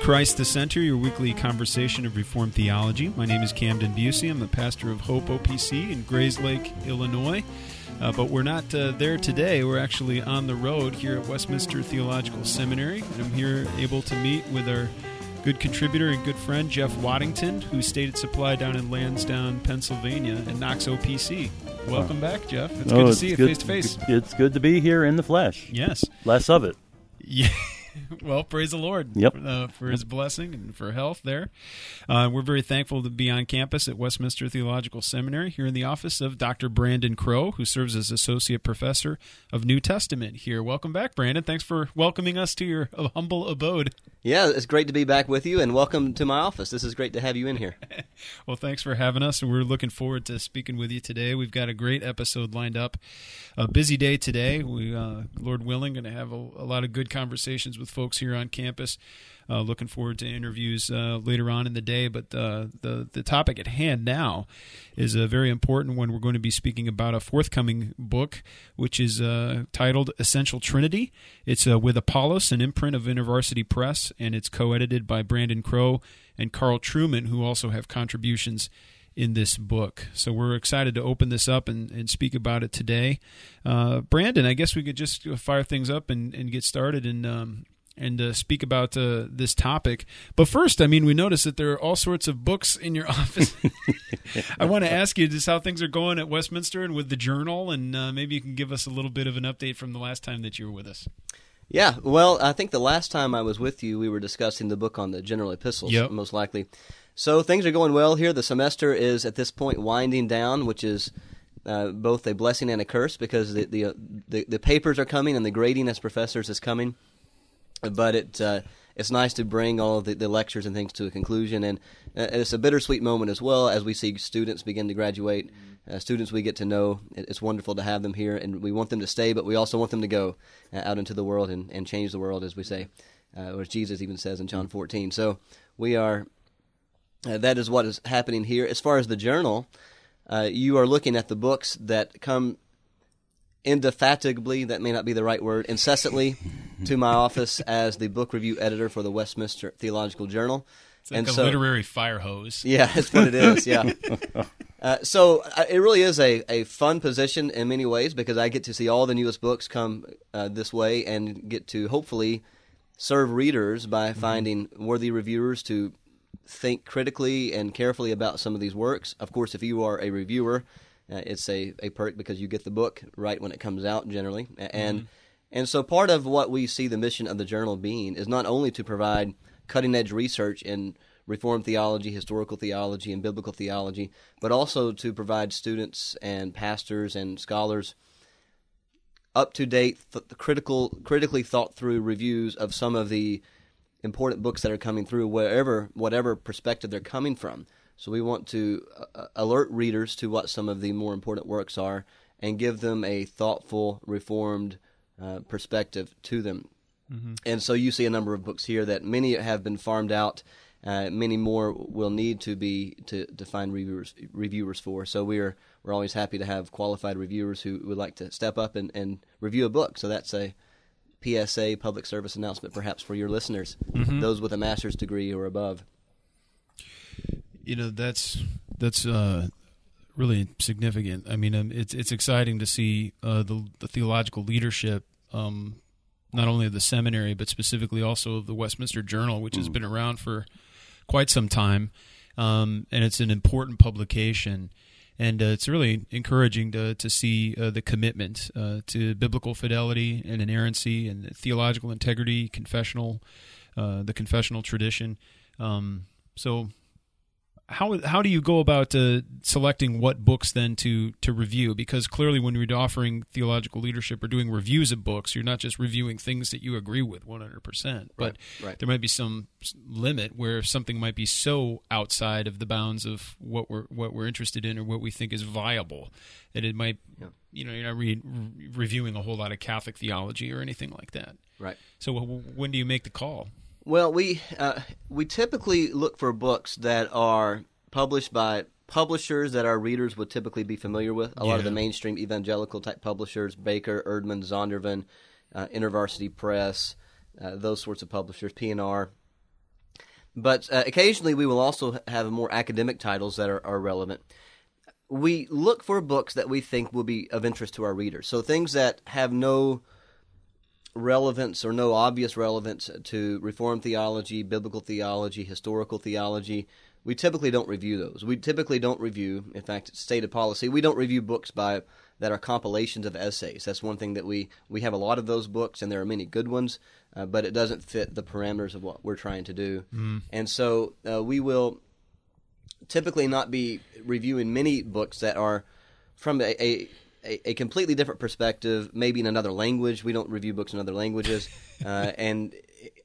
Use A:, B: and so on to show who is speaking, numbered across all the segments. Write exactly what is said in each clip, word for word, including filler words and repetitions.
A: Christ the Center, your weekly conversation of Reformed theology. My name is Camden Busey. I'm the pastor of Hope O P C in Grayslake, Illinois. Uh, but we're not uh, there today. We're actually on the road here at Westminster Theological Seminary. And I'm here able to meet with our good contributor and good friend, Jeff Waddington, who stayed at Supply down in Lansdowne, Pennsylvania, and Knox O P C. Welcome oh. back, Jeff. It's oh, good to see you face to face.
B: It's good to be here in the flesh.
A: Yes.
B: Less of it.
A: Yeah. Well, praise the Lord
B: yep.
A: uh, for his blessing and for health there. Uh, we're very thankful to be on campus at Westminster Theological Seminary here in the office of Doctor Brandon Crow, who serves as Associate Professor of New Testament here. Welcome back, Brandon. Thanks for welcoming us to your humble abode.
C: Yeah, it's great to be back with you, and welcome to my office. This is great to have you in here.
A: Well, thanks for having us, and we're looking forward to speaking with you today. We've got a great episode lined up. A busy day today. We, uh, Lord willing, going to have a, a lot of good conversations with folks here on campus. Uh, looking forward to interviews uh, later on in the day, but uh, the the topic at hand now is a very important one. We're going to be speaking about a forthcoming book, which is uh, titled Essential Trinity. It's uh, with Apollos, an imprint of InterVarsity Press, and it's co-edited by Brandon Crow and Carl Trueman, who also have contributions in this book. So we're excited to open this up and, and speak about it today. Uh, Brandon, I guess we could just fire things up and, and get started and um, and uh, speak about uh, this topic. But first, I mean, we noticed that there are all sorts of books in your office. I want to ask you just how things are going at Westminster and with the Journal, and uh, maybe you can give us a little bit of an update from the last time that you were with us.
C: Yeah, well, I think the last time I was with you, we were discussing the book on the general epistles,
A: yep.
C: most likely. So things are going well here. The semester is, at this point, winding down, which is uh, both a blessing and a curse, because the the, uh, the the papers are coming and the grading as professors is coming. But it uh, it's nice to bring all of the, the lectures and things to a conclusion, and uh, it's a bittersweet moment as well as we see students begin to graduate, uh, students we get to know. It's wonderful to have them here, and we want them to stay, but we also want them to go uh, out into the world and, and change the world, as we say, uh, or as Jesus even says in John fourteen. So we are, uh, that is what is happening here. As far as the Journal, uh, you are looking at the books that come indefatigably, that may not be the right word, incessantly to my office as the book review editor for the Westminster Theological Journal.
A: It's like
C: and
A: a
C: so,
A: literary fire hose.
C: Yeah, that's what it is, yeah. uh, so uh, it really is a, a fun position in many ways, because I get to see all the newest books come uh, this way and get to hopefully serve readers by mm-hmm. finding worthy reviewers to think critically and carefully about some of these works. Of course, if you are a reviewer, Uh, it's a, a perk because you get the book right when it comes out, generally. And mm-hmm. and so part of what we see the mission of the Journal being is not only to provide cutting-edge research in Reformed theology, historical theology, and biblical theology, but also to provide students and pastors and scholars up-to-date, th- critical, critically thought-through reviews of some of the important books that are coming through, wherever, whatever perspective they're coming from. So we want to uh, alert readers to what some of the more important works are and give them a thoughtful, reformed uh, perspective to them. Mm-hmm. And so you see a number of books here that many have been farmed out. Uh, many more will need to be to, to find reviewers reviewers for. So we're we're always happy to have qualified reviewers who would like to step up and, and review a book. So that's a P S A, public service announcement, perhaps for your listeners, mm-hmm. those with a master's degree or above.
A: You know, that's that's uh, really significant. I mean, um, it's it's exciting to see uh, the, the theological leadership, um, not only of the seminary, but specifically also of the Westminster Journal, which mm. has been around for quite some time, um, and it's an important publication. And uh, it's really encouraging to to see uh, the commitment uh, to biblical fidelity and inerrancy and theological integrity, confessional, uh, the confessional tradition. Um, so. How how do you go about uh, selecting what books then to, to review? Because clearly when you're offering theological leadership or doing reviews of books, you're not just reviewing things that you agree with one hundred percent. But
C: right, right.
A: there might be some limit where something might be so outside of the bounds of what we're what we're interested in or what we think is viable that it might, yeah. you know, you're not re- reviewing a whole lot of Catholic theology or anything like that.
C: Right.
A: So when do you make the call?
C: Well, we uh, we typically look for books that are published by publishers that our readers would typically be familiar with. A yeah. lot of the mainstream evangelical-type publishers, Baker, Erdman, Zondervan, uh, InterVarsity Press, uh, those sorts of publishers, P N R. But uh, occasionally we will also have more academic titles that are, are relevant. We look for books that we think will be of interest to our readers. So things that have no relevance or no obvious relevance to Reformed theology, biblical theology, historical theology, we typically don't review those. We typically don't review, in fact, it's stated policy, we don't review books by that are compilations of essays. That's one thing that we, we have a lot of those books, and there are many good ones, uh, but it doesn't fit the parameters of what we're trying to do. Mm. And so uh, we will typically not be reviewing many books that are from a, a, a completely different perspective, maybe in another language. We don't review books in other languages. uh, and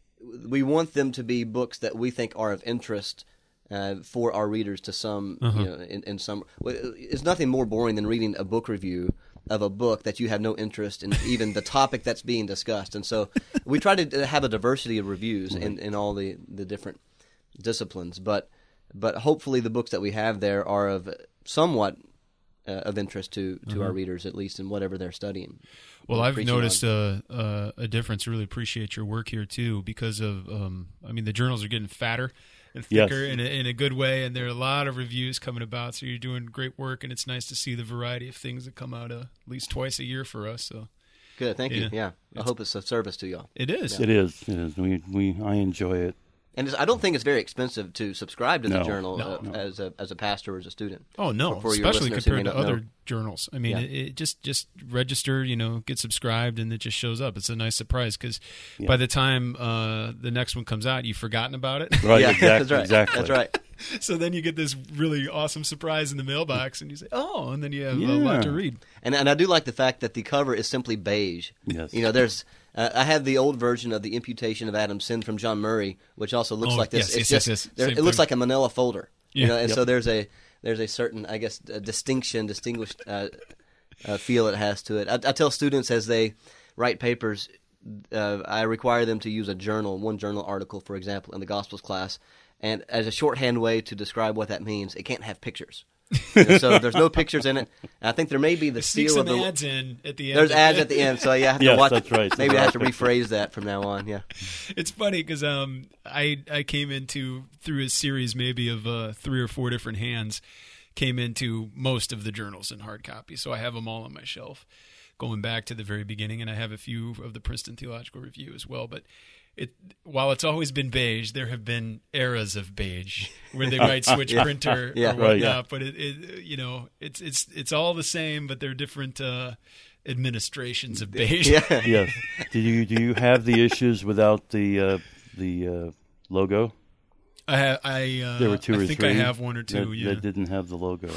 C: we want them to be books that we think are of interest Uh, for our readers to some, uh-huh. you know, in, in some. It's nothing more boring than reading a book review of a book that you have no interest in, even the topic that's being discussed. And so we try to have a diversity of reviews in, in all the, the different disciplines. But but hopefully the books that we have there are of somewhat uh, of interest to, to uh-huh. our readers, at least in whatever they're studying.
A: Well, I've noticed a, a, a difference. Really appreciate your work here too, because of um, I mean the journals are getting fatter and thicker yes. in, a, in a good way, and there are a lot of reviews coming about, so you're doing great work, and it's nice to see the variety of things that come out uh, at least twice a year for us. So
C: good, thank
A: yeah.
C: you. Yeah, I hope it's of service to y'all.
A: It is.
B: Yeah. It is. It is. We we I enjoy it.
C: And it's, I don't think it's very expensive to subscribe to the
B: no,
C: journal
B: no,
C: uh,
B: no.
C: as a as a pastor or as a student.
A: Oh no,
C: for, for
A: especially compared to other
C: know.
A: journals. I mean,
C: yeah.
A: it, it just just register, you know, get subscribed, and it just shows up. It's a nice surprise because
B: yeah.
A: by the time uh, the next one comes out, you've forgotten about it.
B: Right,
C: yeah,
B: exactly,
C: that's right.
B: exactly.
C: That's right.
A: So then you get this really awesome surprise in the mailbox, and you say, "Oh," and then you have
B: yeah.
A: a lot to read.
C: And and I do like the fact that the cover is simply beige.
B: Yes.
C: You know, there's. Uh, I have the old version of the Imputation of Adam's Sin from John Murray, which also looks
A: oh,
C: like this.
A: Yes,
C: it's
A: yes,
C: just
A: yes, yes.
C: there, it
A: thing.
C: looks like a Manila folder.
A: Yeah.
C: You know, and
B: yep.
C: so there's a there's a certain, I guess, a distinction, distinguished uh, uh, feel it has to it. I, I tell students as they write papers, uh, I require them to use a journal, one journal article, for example, in the Gospels class, and as a shorthand way to describe what that means, it can't have pictures. You know, so there's no pictures in it. And I think there may be the
A: Sneak
C: seal of
A: some
C: the
A: ads in at the end.
C: There's ads at the end, so yeah, I have to
B: yes,
C: watch.
B: That's right.
C: Maybe I have to rephrase that from now on. Yeah,
A: it's funny because um, I I came into through a series maybe of uh, three or four different hands, came into most of the journals in hard copy, so I have them all on my shelf, going back to the very beginning, and I have a few of the Princeton Theological Review as well, but. It, while it's always been beige, there have been eras of beige where they write switch
C: yeah.
A: printer
C: yeah.
A: or whatnot.
B: Right, yeah.
A: But it, it, you know, it's it's it's all the same, but they're different uh, administrations of beige.
C: yeah.
B: Yes. Do you do you have the issues without the uh, the uh, logo?
A: I ha- I uh,
B: There were two
A: I
B: or
A: think
B: three
A: I have one or two.
B: that,
A: yeah,
B: that didn't have the logo.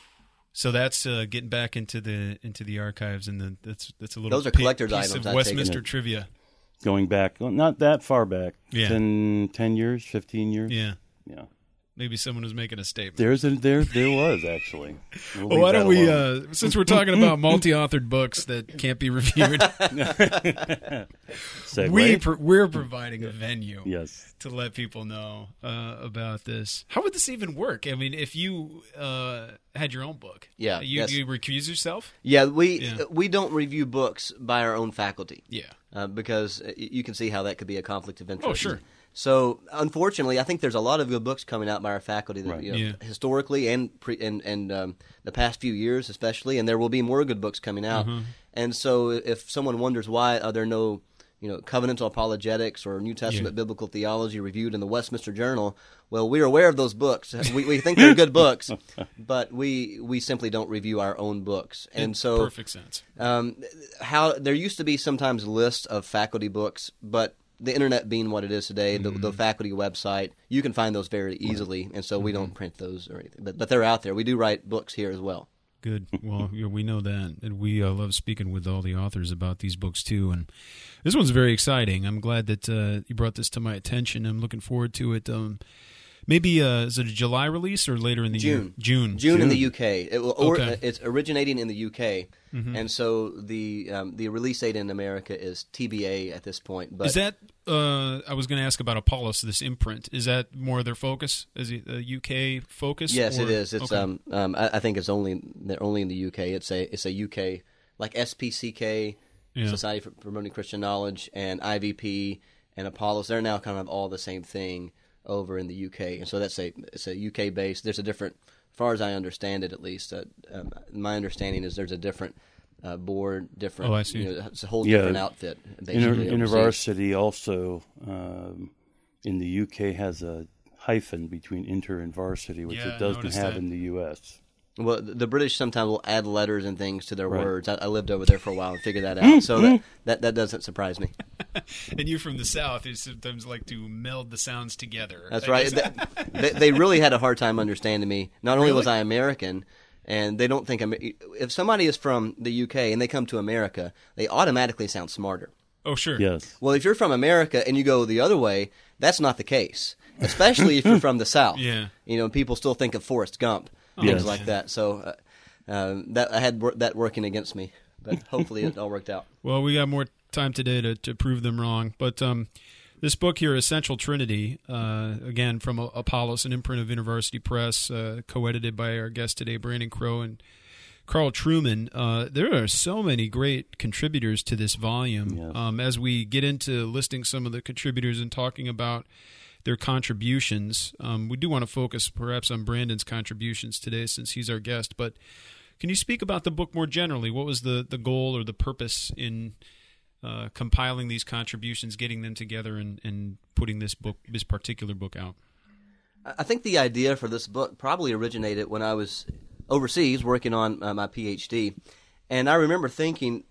A: So that's uh, getting back into the into the archives, and the, that's that's a little
C: Those are
A: pi-
C: collector's
A: piece
C: items,
A: of
C: I take it.
A: Westminster trivia.
B: Going back, well, not that far back.
A: Yeah.
B: ten, ten years, fifteen years.
A: Yeah,
B: yeah.
A: Maybe someone was making a statement.
B: There's a there there was actually. We'll
A: well, why
B: leave
A: don't
B: that
A: we?
B: alone.
A: Uh, since we're talking about multi-authored books that can't be reviewed,
B: Segue?
A: we pro- we're providing a venue.
B: Yes.
A: To let people know uh, about this. How would this even work? I mean, if you uh, had your own book,
C: Yeah,
A: you,
C: yes.
A: you recuse yourself.
C: Yeah, we
A: Yeah.
C: we don't review books by our own faculty.
A: Yeah.
C: Uh, because you can see how that could be a conflict of interest.
A: Oh, sure.
C: So, unfortunately, I think there's a lot of good books coming out by our faculty that,
B: Right.
C: you know,
A: Yeah.
C: historically and pre- and and um, the past few years, especially, and there will be more good books coming out.
A: Mm-hmm.
C: And so, if someone wonders why are there no, you know, covenantal apologetics or New Testament
A: Yeah.
C: biblical theology reviewed in the Westminster Journal, well, we're aware of those books. We, we think they're good books, but we we simply don't review our own books. And
A: In
C: so,
A: perfect sense.
C: um, how there used to be sometimes lists of faculty books, but the internet being what it is today, the,
A: Mm-hmm.
C: the faculty website, you can find those very easily, and so we don't print those or anything. But but they're out there. We do write books here as well.
A: Good. Well, yeah, we know that, and we uh, love speaking with all the authors about these books too. And this one's very exciting. I'm glad that uh, you brought this to my attention. I'm looking forward to it. Um, maybe uh, is it a July release or later in the
C: June.
A: year? June.
C: June in the U K. It will, or,
A: Okay.
C: It's originating in the U K,
A: Mhm.
C: and so the um, the release date in America is T B A at this point. But
A: Is that? Uh, I was going to ask about Apollos. This imprint, is that more their focus? Is it a U K focus?
C: yes,
A: or-
C: it is. It's
A: okay.
C: um, um I, I think it's only they're only in the U K. It's a it's a U K like S P C K,
A: Yeah.
C: Society for Promoting Christian Knowledge, and I V P and Apollos. They're now kind of all the same thing. over in the U K, and so that's a it's a U K based. There's a different, as far as I understand it, at least. Uh, um, my understanding is there's a different uh, board, different.
A: Oh, I see.
C: You know, it's a whole
B: Yeah.
C: different outfit.
B: Inter-
C: Basically, overseas.
B: University also um, in the U K has a hyphen between inter and varsity, which
A: Yeah, I
B: it doesn't
A: noticed
B: have
A: that.
B: in the U S.
C: Well, the British sometimes will add letters and things to their
B: Right.
C: words. I, I lived over there for a while and figured that out. So that, that that doesn't surprise me.
A: And you from the South, you sometimes like to meld the sounds together.
C: That's
A: I
C: right.
A: guess-
C: they, they really had a hard time understanding me. Not only was
A: Really?
C: I American, and they don't think I'm. If somebody is from the U K and they come to America, they automatically sound smarter.
A: Oh, sure.
B: Yes.
C: Well, if you're from America and you go the other way, that's not the case. Especially if you're from the South.
A: Yeah.
C: You know, people still think of Forrest Gump,
B: Yes.
C: things like that. So uh, um, that I had wor- that working against me, but hopefully it all worked out.
A: Well, we got more time today to, to prove them wrong. But um, this book here, Essential Trinity, uh, again, from Apollos, an imprint of University Press, uh, co-edited by our guest today, Brandon Crow and Carl Truman. Uh, there are so many great contributors to this volume.
B: Yes.
A: Um, as we get into listing some of the contributors and talking about their contributions, um, we do want to focus perhaps on Brandon's contributions today since he's our guest. But can you speak about the book more generally? What was the, the goal or the purpose in uh, compiling these contributions, getting them together, and, and putting this book, this particular book out?
C: I think the idea for this book probably originated when I was overseas working on uh, my PhD, and I remember thinking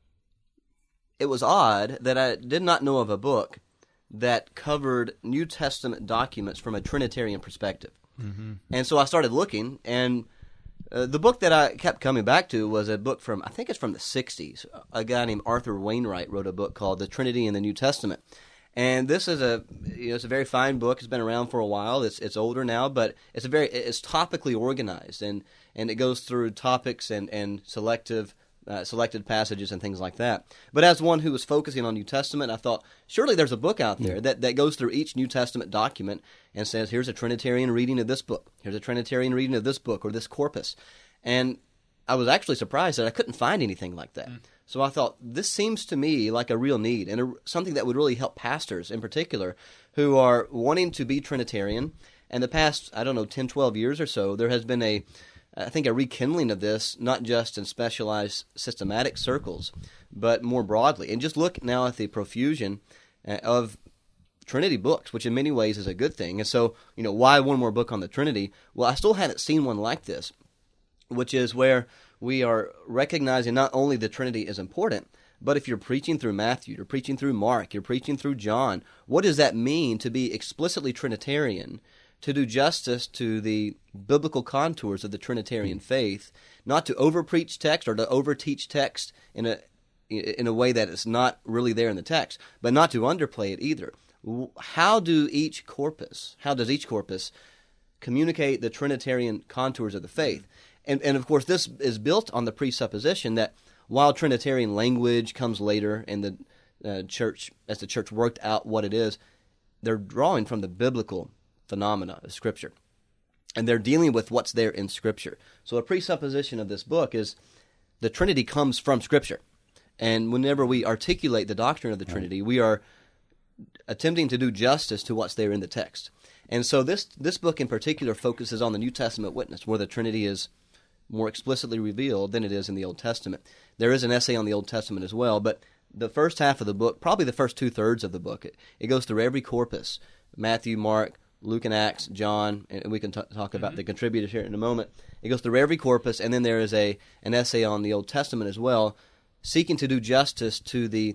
C: it was odd that I did not know of a book that covered New Testament documents from a Trinitarian perspective. Mm-hmm. And so I started looking, and uh, the book that I kept coming back to was a book from, I think it's from the sixties. A guy named Arthur Wainwright wrote a book called The Trinity in the New Testament. And this is a, you know, it's a very fine book. It's been around for a while. It's it's older now, but it's a very it's topically organized, and, and it goes through topics and and selective uh, selected passages and things like that. But as one who was focusing on New Testament, I thought surely there's a book out there that, that goes through each New Testament document and says, here's a Trinitarian reading of this book, here's a Trinitarian reading of this book or this corpus, and I was actually surprised that I couldn't find anything like that. Mm. So I thought, this seems to me like a real need and a, something that would really help pastors in particular who are wanting to be Trinitarian. And the past, I don't know, ten, twelve years or so, there has been a, I think, a rekindling of this, not just in specialized systematic circles, but more broadly. And just look now at the profusion uh, of Trinity books, which in many ways is a good thing. And so, you know, why one more book on the Trinity? Well, I still hadn't seen one like this, which is where we are recognizing not only the Trinity is important, but if you're preaching through Matthew, you're preaching through Mark, you're preaching through John, what does that mean to be explicitly Trinitarian, to do justice to the biblical contours of the Trinitarian faith, not to overpreach text or to overteach text in a in a way that is not really there in the text, but not to underplay it either. How do each corpus, how does each corpus communicate the Trinitarian contours of the faith? And, and of course, this is built on the presupposition that while Trinitarian language comes later in the uh, church, as the church worked out what it is, they're drawing from the biblical phenomena of Scripture. And they're dealing with what's there in Scripture. So a presupposition of this book is the Trinity comes from Scripture. And whenever we articulate the doctrine of the Trinity, we are attempting to do justice to what's there in the text. And so this this book in particular focuses on the New Testament witness, where the Trinity is more explicitly revealed than it is in the Old Testament. There is an essay on the Old Testament as well, but the first half of the book, probably the first two-thirds of the book, it, it goes through every corpus, Matthew, Mark, Luke and Acts, John, and we can t- talk about mm-hmm. the contributors here in a moment. It goes through every corpus, and then there is a an essay on the Old Testament as well, seeking to do justice to the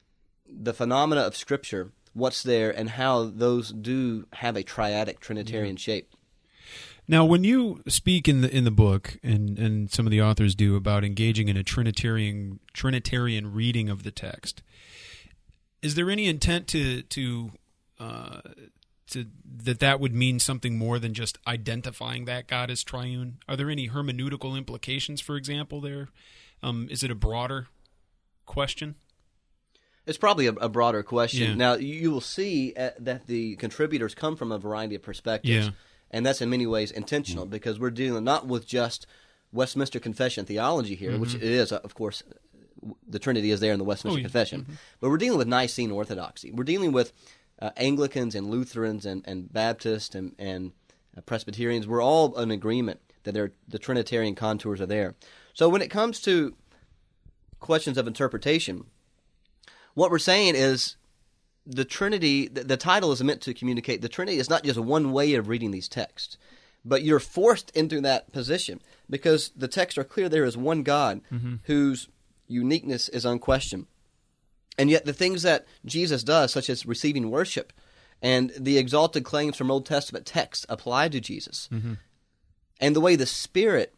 C: the phenomena of Scripture, what's there, and how those do have a triadic Trinitarian mm-hmm. shape.
A: Now, when you speak in the in the book, and, and some of the authors do, about engaging in a Trinitarian Trinitarian reading of the text, is there any intent to to uh, to that that would mean something more than just identifying that God as triune? Are there any hermeneutical implications, for example? There, um, is it a broader question?
C: It's probably a, a broader question.
A: Yeah.
C: Now, you will see uh, that the contributors come from a variety of perspectives.
A: Yeah.
C: And that's in many ways intentional, because we're dealing not with just Westminster Confession theology here, mm-hmm. which it is, of course, the Trinity is there in the Westminster
A: oh, yeah.
C: Confession.
A: Mm-hmm.
C: But we're dealing with Nicene orthodoxy. We're dealing with uh, Anglicans and Lutherans and, and Baptists and, and uh, Presbyterians, we're all in agreement that they're, the Trinitarian contours are there. So when it comes to questions of interpretation, what we're saying is the Trinity, the, the title is meant to communicate the Trinity is not just one way of reading these texts, but you're forced into that position because the texts are clear there is one God mm-hmm. whose uniqueness is unquestioned. And yet the things that Jesus does, such as receiving worship and the exalted claims from Old Testament texts apply to Jesus, mm-hmm. and the way the Spirit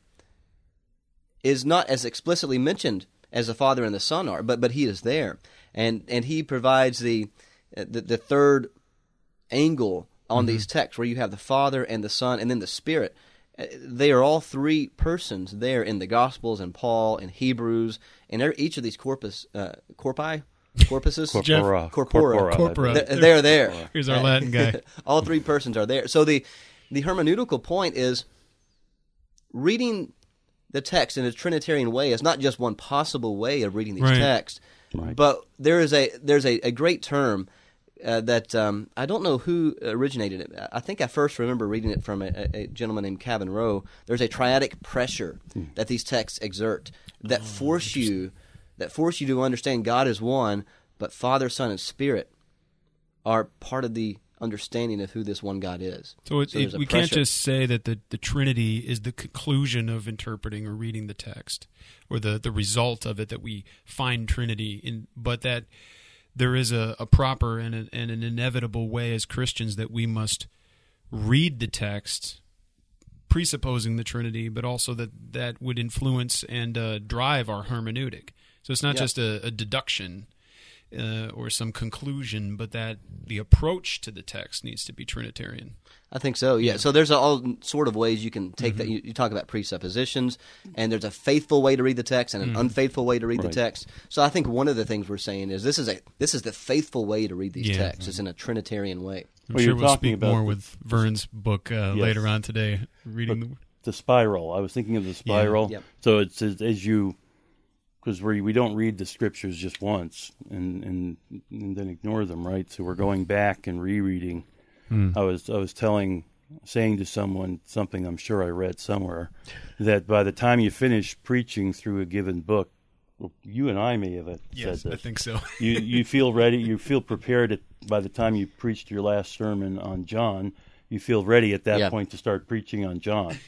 C: is not as explicitly mentioned as the Father and the Son are, but but He is there, and and He provides the the, the third angle on mm-hmm. these texts, where you have the Father and the Son, and then the Spirit. They are all three persons there in the Gospels and Paul and Hebrews and each of these corpus uh, corpi. Corpuses?
B: Corpora.
C: Corpora.
A: Corpora.
C: They're, they're there.
A: Here's our Latin guy.
C: All three persons are there. So the, the hermeneutical point is reading the text in a Trinitarian way is not just one possible way of reading these
A: right.
C: texts,
B: right.
C: but there is a there's a, a great term uh, that um, I don't know who originated it. I think I first remember reading it from a, a gentleman named Kevin Rowe. There's a triadic pressure hmm. that these texts exert that oh, force you that force you to understand God is one, but Father, Son, and Spirit are part of the understanding of who this one God is.
A: So, it,
C: so
A: it, we pressure. can't just say that the, the Trinity is the conclusion of interpreting or reading the text, or the, the result of it, that we find Trinity, in, but that there is a, a proper and, a, and an inevitable way as Christians that we must read the text presupposing the Trinity, but also that that would influence and uh, drive our hermeneutic. So it's not yeah. just a, a deduction uh, or some conclusion, but that the approach to the text needs to be Trinitarian.
C: I think so, yeah. So there's all sort of ways you can take mm-hmm. that. You, you talk about presuppositions, and there's a faithful way to read the text and an mm-hmm. unfaithful way to read right. the text. So I think one of the things we're saying is this is a this is the faithful way to read these yeah. texts. It's in a Trinitarian way.
A: I'm
B: well,
A: sure we'll speak more the, with Vern's book uh,
B: yes.
A: later on today, reading the,
B: the spiral. I was thinking of the spiral.
C: Yeah. Yep.
B: So it's as, as you... Because we we don't read the scriptures just once and, and and then ignore them, right? So we're going back and rereading. Mm. I was I was telling, saying to someone something I'm sure I read somewhere, that by the time you finish preaching through a given book, well, you and I may have said
A: yes,
B: this.
A: I think so.
B: you you feel ready. You feel prepared at, by the time you preached your last sermon on John. You feel ready at that
C: yeah.
B: point to start preaching on John.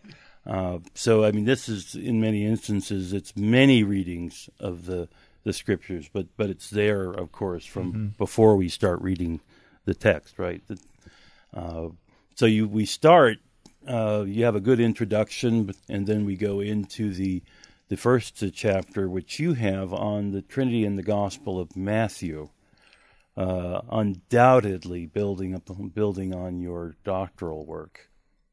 B: Uh, so, I mean, this is, in many instances, it's many readings of the, the scriptures, but, but it's there, of course, from mm-hmm. before we start reading the text, right? The, uh, so you we start, uh, you have a good introduction, and then we go into the the first chapter, which you have on the Trinity in the Gospel of Matthew, uh, undoubtedly building up, building on your doctoral work.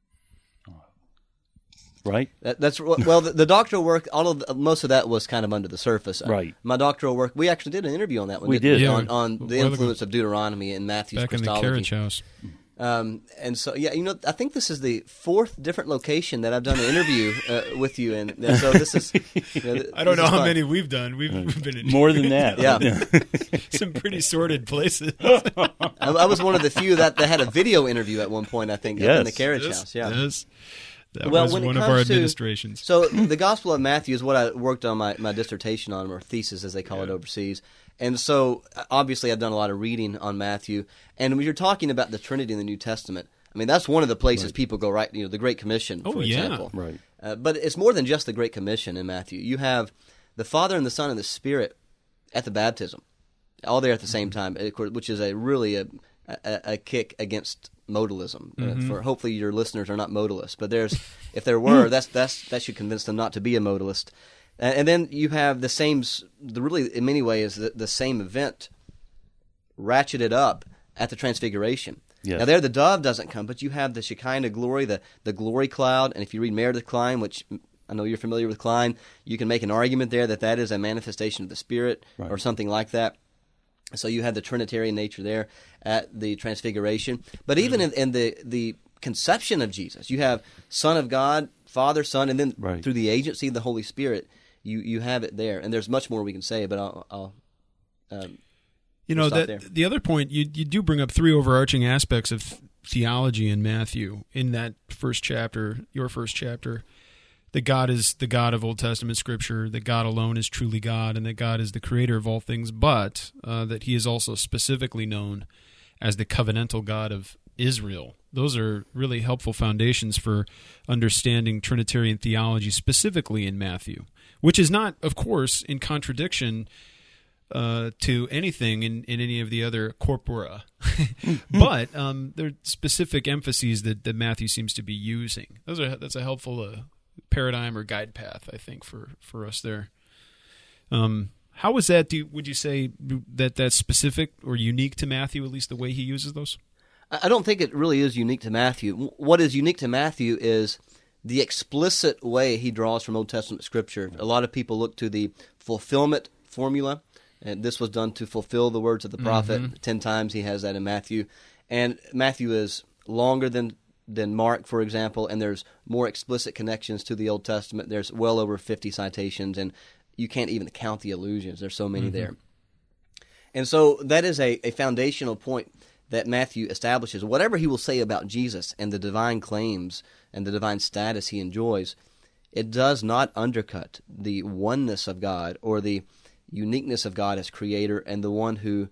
B: Right.
C: That, that's well. The, the doctoral work, all of the, most of that was kind of under the surface.
B: Right.
C: My doctoral work, we actually did an interview on that one.
B: We did
A: yeah,
C: on, on the influence of Deuteronomy in Matthew's
A: back
C: Christology.
A: in the carriage house.
C: Um, and so, yeah, you know, I think this is the fourth different location that I've done an interview uh, with you in. And so this is. You know,
A: I don't know how
C: fun.
A: many we've done. We've, we've been in
B: more than that.
C: Yeah.
A: Some pretty sordid places.
C: I, I was one of the few that, that had a video interview at one point. I think
B: yes.
C: up in the carriage
A: yes.
C: house. Yeah.
A: Yes. That
C: well,
A: was
C: when
A: one
C: it
A: of our
C: comes to-
A: administrations.
C: So the Gospel of Matthew is what I worked on my, my dissertation on, or thesis as they call
A: Yeah.
C: it overseas. And so obviously I've done a lot of reading on Matthew. And when you're talking about the Trinity in the New Testament, I mean, that's one of the places
B: Right.
C: people go, right, you know, the Great Commission,
A: Oh,
C: for
A: yeah.
C: example.
B: Right.
C: Uh, but it's more than just the Great Commission in Matthew. You have the Father and the Son and the Spirit at the baptism, all there at the same time, which is a really a, a, a kick against modalism.
A: Mm-hmm.
C: Uh, for hopefully your listeners are not modalists, but there's if there were, that's that's that should convince them not to be a modalist. And, and then you have the same, the really in many ways the, the same event ratcheted up at the Transfiguration.
B: Yes.
C: Now there the dove doesn't come, but you have the Shekinah glory, the the glory cloud, and if you read Meredith Klein, which I know you're familiar with Klein, you can make an argument there that that is a manifestation of the Spirit
B: Right.
C: or something like that. So you have the Trinitarian nature there at the Transfiguration. But even in, in the, the conception of Jesus, you have Son of God, Father, Son, and then
B: Right.
C: through the agency of the Holy Spirit, you, you have it there. And there's much more we can say, but I'll... I'll um,
A: You know,
C: we'll stop
A: that
C: there.
A: the other point, you you do bring up three overarching aspects of theology in Matthew in that first chapter, your first chapter. That God is the God of Old Testament Scripture, that God alone is truly God, and that God is the creator of all things, but uh, that he is also specifically known as the covenantal God of Israel. Those are really helpful foundations for understanding Trinitarian theology, specifically in Matthew, which is not, of course, in contradiction uh, to anything in, in any of the other corpora. But um, there are specific emphases that, that Matthew seems to be using. Those are That's a helpful uh, paradigm or guide path, I think, for, for us there. Um, how was that, do you, would you say that that's specific or unique to Matthew, at least the way he uses those?
C: I don't think it really is unique to Matthew. What is unique to Matthew is the explicit way he draws from Old Testament Scripture. A lot of people look to the fulfillment formula, and this was done to fulfill the words of the prophet. Mm-hmm. Ten times he has that in Matthew. And Matthew is longer than than Mark, for example, and there's more explicit connections to the Old Testament. There's well over fifty citations, and you can't even count the allusions. There's so many mm-hmm. there. And so that is a, a foundational point that Matthew establishes. Whatever he will say about Jesus and the divine claims and the divine status he enjoys, it does not undercut the oneness of God or the uniqueness of God as creator and the one who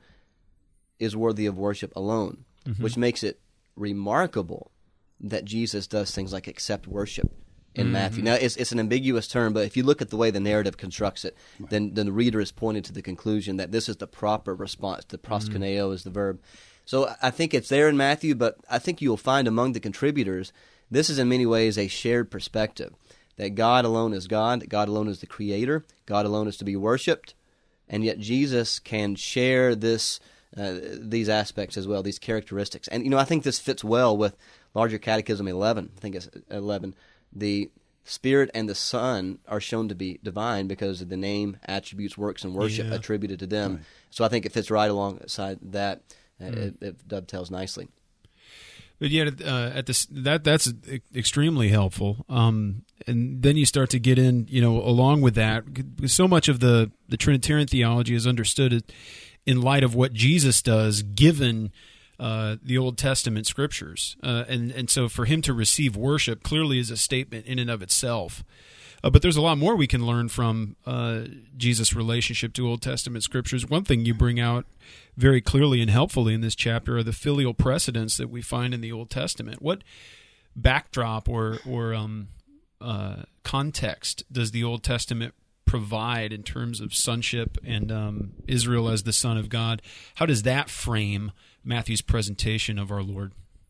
C: is worthy of worship alone, mm-hmm. which makes it remarkable that Jesus does things like accept worship in mm-hmm. Matthew. Now, it's it's an ambiguous term, but if you look at the way the narrative constructs it, right. then, then the reader is pointed to the conclusion that this is the proper response. The proskuneo mm-hmm. is the verb. So I think it's there in Matthew, but I think you'll find among the contributors, this is in many ways a shared perspective, that God alone is God, that God alone is the creator, God alone is to be worshipped, and yet Jesus can share this uh, these aspects as well, these characteristics. And, you know, I think this fits well with Larger Catechism eleven, I think it's eleven. The Spirit and the Son are shown to be divine because of the name, attributes, works, and worship yeah. attributed to them. Right. So I think it fits right alongside that. Mm. It, it dovetails nicely.
A: But yet, uh, at this, that that's extremely helpful. Um, and then you start to get in, you know, along with that, so much of the, the Trinitarian theology is understood in light of what Jesus does, given uh, the Old Testament Scriptures. Uh, and, and so for him to receive worship clearly is a statement in and of itself. Uh, but there's a lot more we can learn from uh, Jesus' relationship to Old Testament Scriptures. One thing you bring out very clearly and helpfully in this chapter are the filial precedents that we find in the Old Testament. What backdrop or, or um, uh, context does the Old Testament provide in terms of sonship and um, Israel as the Son of God? How does that frame Matthew's presentation of our Lord?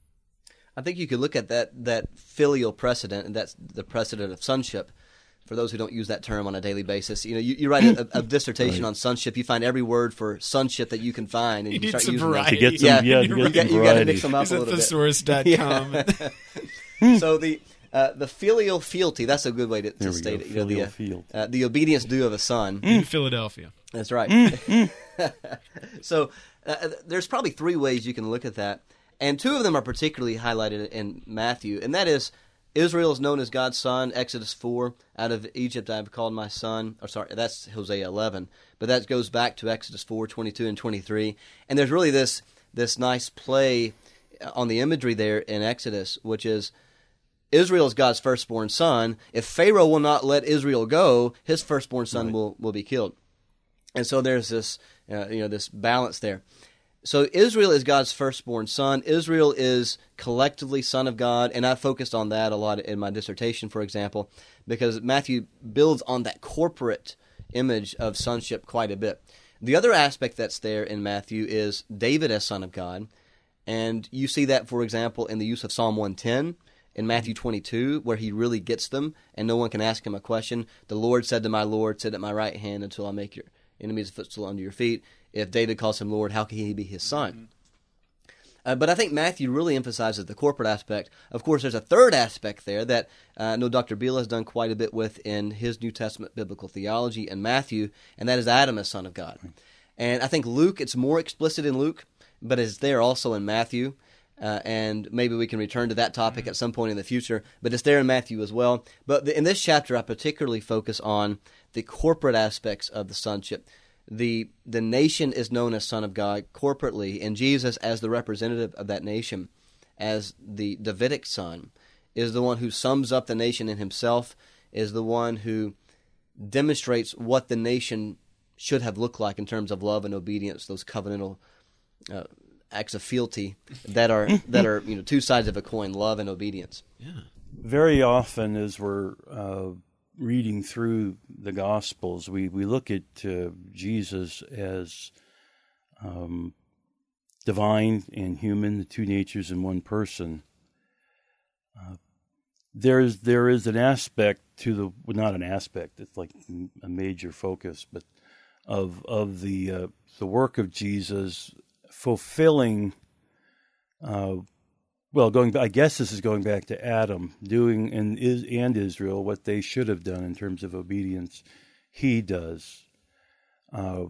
C: I think you could look at that that filial precedent, and that's the precedent of sonship. For those who don't use that term on a daily basis, you know, you, you write a, a dissertation right. on sonship. You find every word for sonship that you can find, and
A: you,
C: you
A: need
C: start
A: some
C: using
A: variety.
C: them.
B: To get some,
C: yeah,
B: yeah,
C: you,
B: to
C: you,
B: get
C: got,
B: some
C: you got to mix them up
A: He's
C: a
A: at
C: little
A: thesaurus dot com.
C: Yeah. So the uh, the filial fealty, that's a good way to, to state it. You know, the uh, uh, the obedience due of a son
A: in Philadelphia.
C: That's right. So uh, there's probably three ways you can look at that, and two of them are particularly highlighted in Matthew, and that is, Israel is known as God's son, Exodus four. Out of Egypt I have called my son. Or sorry, that's Hosea eleven. But that goes back to Exodus four, twenty-two and twenty-three. And there's really this this nice play on the imagery there in Exodus, which is Israel is God's firstborn son. If Pharaoh will not let Israel go, his firstborn son right. will, will be killed. And so there's this uh, you know this balance there. So Israel is God's firstborn son. Israel is collectively son of God, and I focused on that a lot in my dissertation, for example, because Matthew builds on that corporate image of sonship quite a bit. The other aspect that's there in Matthew is David as son of God, and you see that, for example, in the use of Psalm one ten, in Matthew twenty-two, where he really gets them, and no one can ask him a question. The Lord said to my Lord, sit at my right hand until I make your enemies a footstool under your feet. If David calls him Lord, how can he be his son? Mm-hmm. Uh, but I think Matthew really emphasizes the corporate aspect. Of course, there's a third aspect there that uh, I know Doctor Biela has done quite a bit with in his New Testament biblical theology and Matthew, and that is Adam as son of God. Mm-hmm. And I think Luke, it's more explicit in Luke, but it's there also in Matthew. Uh, and maybe we can return to that topic mm-hmm. at some point in the future, but it's there in Matthew as well. But the, in this chapter, I particularly focus on the corporate aspects of the sonship. the the nation is known as Son of God corporately, and Jesus as the representative of that nation, as the Davidic son, is the one who sums up the nation in himself, is the one who demonstrates what the nation should have looked like in terms of love and obedience, those covenantal uh, acts of fealty that are that are you know two sides of a coin, love and obedience.
A: Yeah.
B: Very often, as we're uh, reading through the Gospels, we, we look at uh, Jesus as um, divine and human, the two natures in one person. Uh, there's there is an aspect to the well, not an aspect. It's like a major focus, but of of the uh, the work of Jesus fulfilling. Uh, well, going. I guess this is going back to Adam doing and is and Israel what they should have done in terms of obedience. He does. Uh,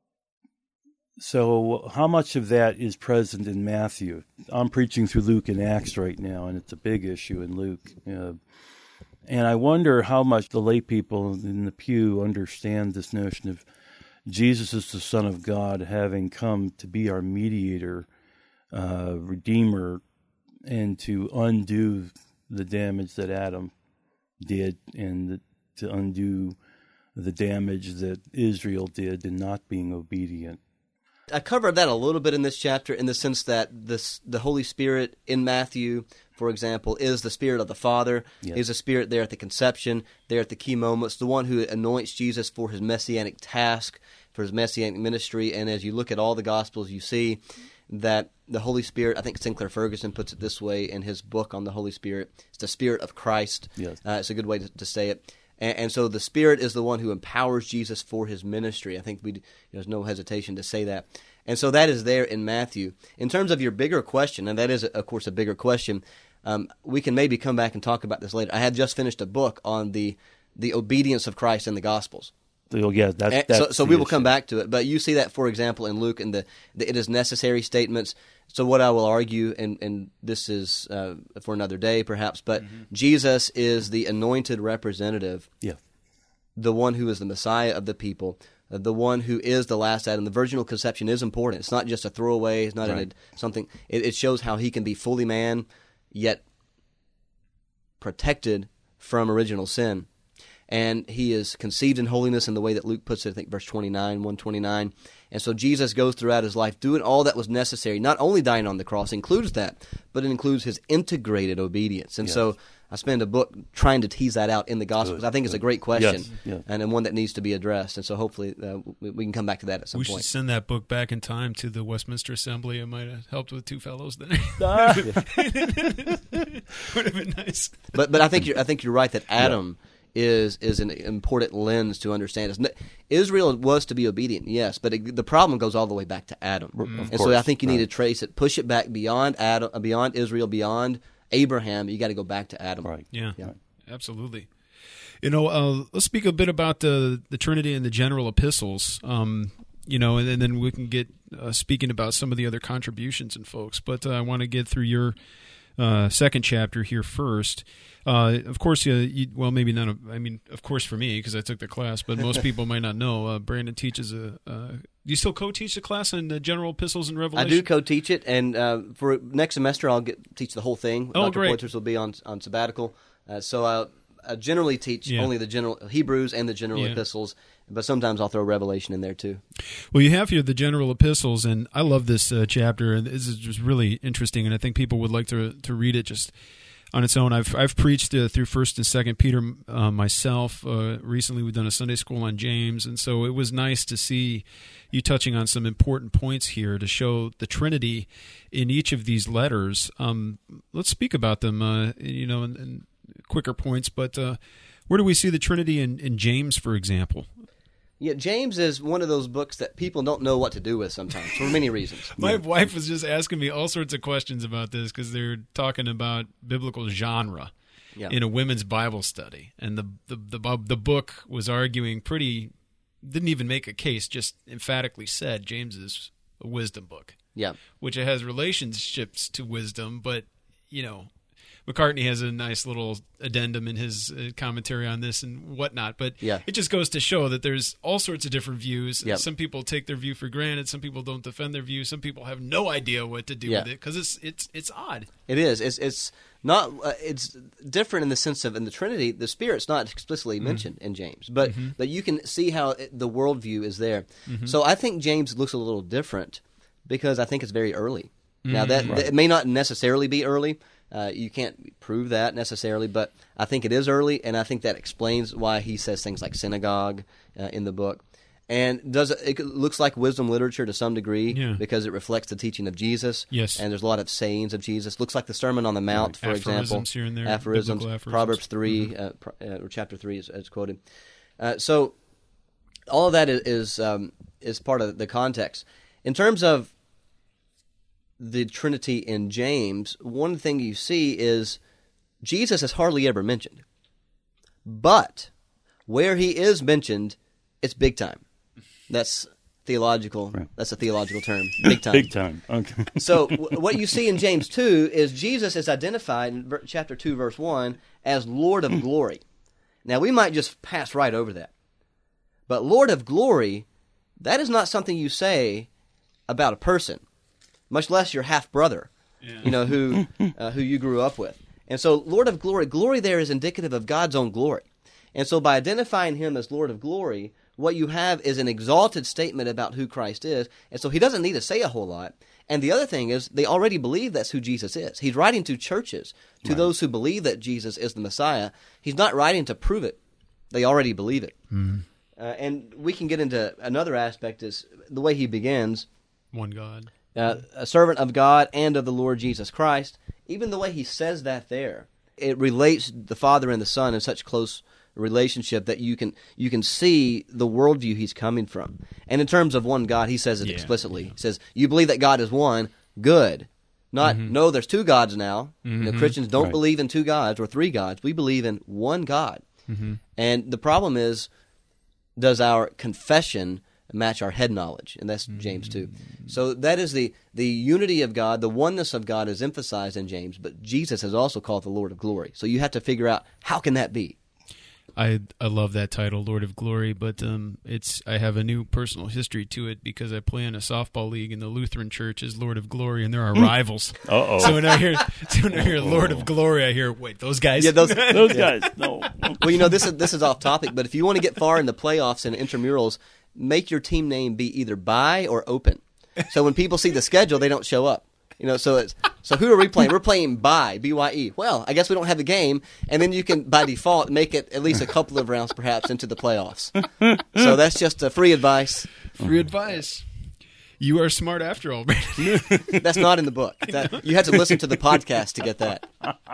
B: So how much of that is present in Matthew? I'm preaching through Luke and Acts right now, and it's a big issue in Luke. Uh, and I wonder how much the lay people in the pew understand this notion of Jesus is the Son of God, having come to be our mediator, uh, redeemer, and to undo the damage that Adam did, and the, to undo the damage that Israel did in not being obedient.
C: I covered that a little bit in this chapter in the sense that this, the Holy Spirit in Matthew, for example, is the Spirit of the Father.
B: Yes.
C: He's the Spirit there at the conception, there at the key moments, the one who anoints Jesus for his messianic task, for his messianic ministry. And as you look at all the Gospels, you see that the Holy Spirit, I think Sinclair Ferguson puts it this way in his book on the Holy Spirit, it's the Spirit of Christ.
B: Yes.
C: Uh, it's a good way to, to say it. And, and so the Spirit is the one who empowers Jesus for his ministry. I think we there's no hesitation to say that. And so that is there in Matthew. In terms of your bigger question, and that is, of course, a bigger question, um, we can maybe come back and talk about this later. I had just finished a book on the the obedience of Christ in the Gospels.
B: So, yeah, that,
C: And
B: that's
C: so, so
B: the
C: we will
B: issue.
C: come back to it. But you see that, for example, in Luke, in the, the it is necessary statements. So what I will argue, and, and this is uh, for another day perhaps, but mm-hmm. Jesus is the anointed representative,
B: Yeah.
C: the one who is the Messiah of the people, uh, the one who is the last Adam. The virginal conception is important. It's not just a throwaway. It's not
B: Right.
C: an, something. It, it shows how he can be fully man, yet protected from original sin. And he is conceived in holiness in the way that Luke puts it, I think verse twenty-nine, one twenty-nine. And so Jesus goes throughout his life doing all that was necessary, not only dying on the cross, includes that, but it includes his integrated obedience. And
B: Yes.
C: so I spend a book trying to tease that out in the Gospels.
B: Good,
C: I think it's a
B: good.
C: great question,
B: Yes, yes.
C: and, and one that needs to be addressed. And so hopefully uh, we, we can come back to that at some
A: We
C: point.
A: should send that book back in time to the Westminster Assembly. It might have helped with two fellows then.
B: Ah,
A: Would have been nice.
C: But but I think you're, I think you're right that Adam is is an important lens to understand. It's n- Israel was to be obedient, yes, but it, the problem goes all the way back to Adam,
B: Of
C: and so
B: course,
C: I think you need
B: right.
C: to trace it, push it back beyond Adam, uh, beyond Israel, beyond Abraham. You got to go back to Adam.
B: right.
A: Yeah,
C: Yeah.
A: absolutely. You know, uh, let's speak a bit about the the Trinity and the general epistles. Um, you know, and, and then we can get uh, speaking about some of the other contributions and folks. But uh, I want to get through your uh, second chapter here first. Uh, of course, you, you, well, maybe none of. I mean, of course, for me because I took the class, but most people might not know. Uh, Brandon teaches a. Uh, do you still co-teach the class in the general epistles and
C: I
A: Revelation?
C: do co-teach it, and uh, for next semester I'll get, teach the whole thing.
A: Oh,
C: Doctor
A: great.
C: Poitras will be on on sabbatical, uh, so I, I generally teach
A: Yeah.
C: only the general Hebrews and the general
A: Yeah.
C: epistles, but sometimes I'll throw Revelation in there too.
A: Well, you have here the general epistles, and I love this uh, chapter, and this is just really interesting, and I think people would like to to read it just on its own. I've I've preached uh, through First and Second Peter uh, myself. Uh, recently, we've done a Sunday school on James, and so it was nice to see you touching on some important points here to show the Trinity in each of these letters. Um, let's speak about them, uh, you know, in, in quicker points. But uh, where do we see the Trinity in, in James, for example?
C: Yeah, James is one of those books that people don't know what to do with sometimes for many reasons.
A: My wife was just asking me all sorts of questions about this because they're talking about biblical genre
C: Yeah.
A: in a women's Bible study, and the the the, bu- the book was arguing pretty, didn't even make a case, just emphatically said James is a wisdom book,
C: Yeah.
A: which it has relationships to wisdom, but you know, McCartney has a nice little addendum in his uh, commentary on this and whatnot, but
C: Yeah.
A: it just goes to show that there's all sorts of different views.
C: Yep.
A: Some people take their view for granted. Some people don't defend their view. Some people have no idea what to do
C: Yeah.
A: with it because it's it's it's odd.
C: It is. It's it's not. Uh, it's different in the sense of in the Trinity, the Spirit's not explicitly mentioned in James, but but you can see how it, the worldview is there. So I think James looks a little different because I think it's very early. Now that, that it may not necessarily be early. Uh, you can't prove that necessarily, but I think it is early, and I think that explains why he says things like synagogue uh, in the book. And does it, it looks like wisdom literature to some degree
A: Yeah.
C: because it reflects the teaching of Jesus.
A: Yes.
C: And there's a lot of sayings of Jesus. Looks like the Sermon on the Mount, for
A: Aphorisms
C: example.
A: here and there,
C: Aphorisms.
A: biblical aphorisms.
C: Proverbs three, uh, pro- uh, or chapter three is, is quoted. Uh, so all of that is is, um, is part of the context. In terms of the Trinity in James, one thing you see is Jesus is hardly ever mentioned. But where he is mentioned, it's big time. That's theological.
B: Right.
C: That's a theological term. Big time.
B: Big time. Okay.
C: So w- what you see in James two is Jesus is identified in ver- chapter two, verse one, as Lord of glory. Now, we might just pass right over that. But Lord of glory, that is not something you say about a person, much less your half-brother, you know, who uh, who you grew up with. And so Lord of glory, glory there is indicative of God's own glory. And so by identifying him as Lord of glory, what you have is an exalted statement about who Christ is. And so he doesn't need to say a whole lot. And the other thing is they already believe that's who Jesus is. He's writing to churches, to
B: Right.
C: those who believe that Jesus is the Messiah. He's not writing to prove it. They already believe it.
A: Mm-hmm.
C: Uh, and we can get into another aspect is the way he begins.
A: One God.
C: Uh, a servant of God and of the Lord Jesus Christ. Even the way he says that there, it relates the Father and the Son in such close relationship that you can you can see the worldview he's coming from. And in terms of one God, he says it
A: Yeah,
C: explicitly.
A: yeah.
C: He says, you believe that God is one, good. Not, no, there's two gods now. You know, Christians don't
B: Right.
C: believe in two gods or three gods. We believe in one God. And the problem is, does our confession match our head knowledge? And that's James two. So that is the, the unity of God, the oneness of God is emphasized in James, but Jesus is also called the Lord of glory. So you have to figure out, how can that be?
A: I I love that title, Lord of Glory, but um, it's I have a new personal history to it because I play in a softball league in the Lutheran Church as Lord of Glory, and there are rivals.
B: Uh-oh.
A: So when I hear so when I hear Lord of Glory, I hear wait those guys.
C: Yeah, those,
B: Those guys, no.
C: well, you know, this is this is off topic, but if you want to get far in the playoffs and intramurals, make your team name be either bye or open. So when people see the schedule, they don't show up. You know, so it's so who are we playing? We're playing bye, B Y E. Well, I guess we don't have a game, and then you can by default make it at least a couple of rounds, perhaps, into the playoffs. So that's just a free advice.
A: Free advice. You are smart after all, Brandon.
C: That's not in the book. That, you had to listen to the podcast to get that.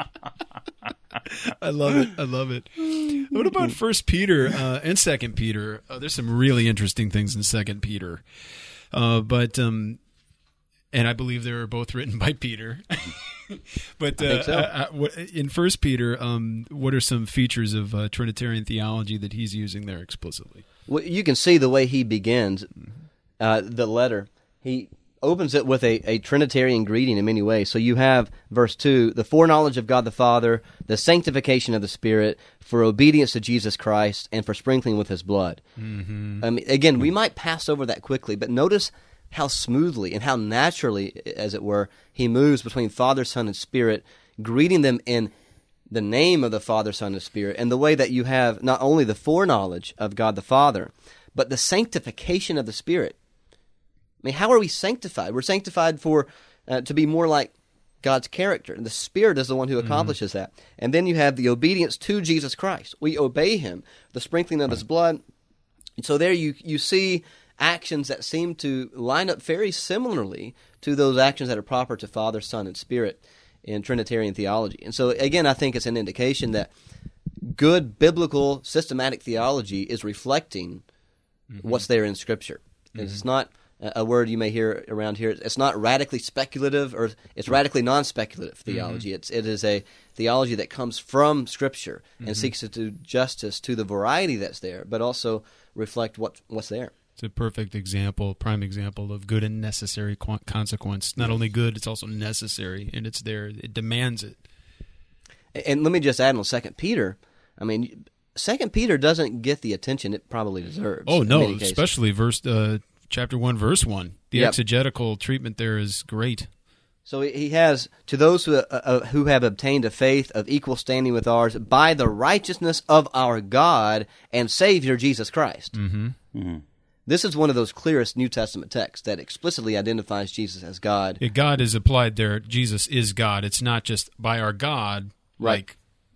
A: I love it. I love it. What about First Peter uh, and Second Peter? Uh, there's some really interesting things in Second Peter, uh, but um, and I believe they were both written by Peter. But uh,
C: I think so.
A: uh, uh, what- in First Peter, um, what are some features of uh, Trinitarian theology that he's using there explicitly?
C: Well, you can see the way he begins uh, the letter. He opens it with a, a Trinitarian greeting in many ways. So you have verse two, the foreknowledge of God the Father, the sanctification of the Spirit, for obedience to Jesus Christ, and for sprinkling with his blood. Mm-hmm. I mean, again, we might pass over that quickly, but notice how smoothly and how naturally, as it were, he moves between Father, Son, and Spirit, greeting them in the name of the Father, Son, and Spirit, and the way that you have not only the foreknowledge of God the Father, but the sanctification of the Spirit. I mean, how are we sanctified? We're sanctified for uh, to be more like God's character. And the Spirit is the one who accomplishes that. And then you have the obedience to Jesus Christ. We obey him, the sprinkling of his blood. And so there you, you see actions that seem to line up very similarly to those actions that are proper to Father, Son, and Spirit in Trinitarian theology. And so, again, I think it's an indication that good biblical systematic theology is reflecting mm-hmm. what's there in Scripture. Mm-hmm. It's not a word you may hear around here. It's not radically speculative, or it's radically non-speculative theology. Mm-hmm. It's it is a theology that comes from Scripture and mm-hmm. seeks to do justice to the variety that's there, but also reflect what what's there.
A: It's a perfect example, prime example of good and necessary qu- consequence. Not only good, it's also necessary, and it's there. It demands it.
C: And let me just add on Second Peter. I mean, Second Peter doesn't get the attention it probably deserves.
A: Oh,
C: in
A: no,
C: many cases.
A: especially verse uh, chapter one, verse one. The
C: Yep.
A: exegetical treatment there is great.
C: So he has, to those who, uh, uh, who have obtained a faith of equal standing with ours by the righteousness of our God and Savior Jesus Christ.
A: Mm-hmm.
B: Mm-hmm.
C: This is one of those clearest New Testament texts that explicitly identifies Jesus as God.
A: Yeah, God is applied there. Jesus is God. It's not just by our God,
C: Right.
A: like,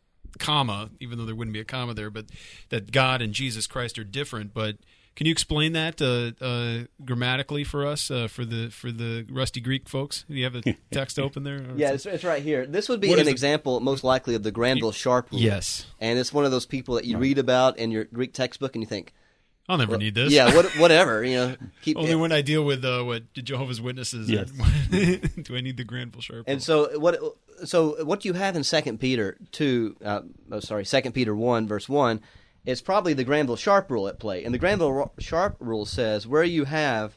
A: comma, even though there wouldn't be a comma there, but that God and Jesus Christ are different. But can you explain that uh, uh, grammatically for us, uh, for the for the rusty Greek folks? Do you have the text open there?
C: Yeah, it's, it's right here. This would be
A: What
C: an
A: is it?
C: example, most likely, of the Granville-Sharp rule.
A: Yes.
C: And it's one of those people that you read about in your Greek textbook and you think,
A: I'll never
C: well,
A: need this.
C: yeah, what, whatever. You know, keep
A: Only when I deal with uh, what Jehovah's Witnesses.
B: Yes.
A: Do I need the Granville Sharp?
C: And so what? So what you have in Second Peter two, uh, oh, sorry, Second Peter one, verse one, is probably the Granville-Sharp rule at play. And the Granville-Sharp rule says where you have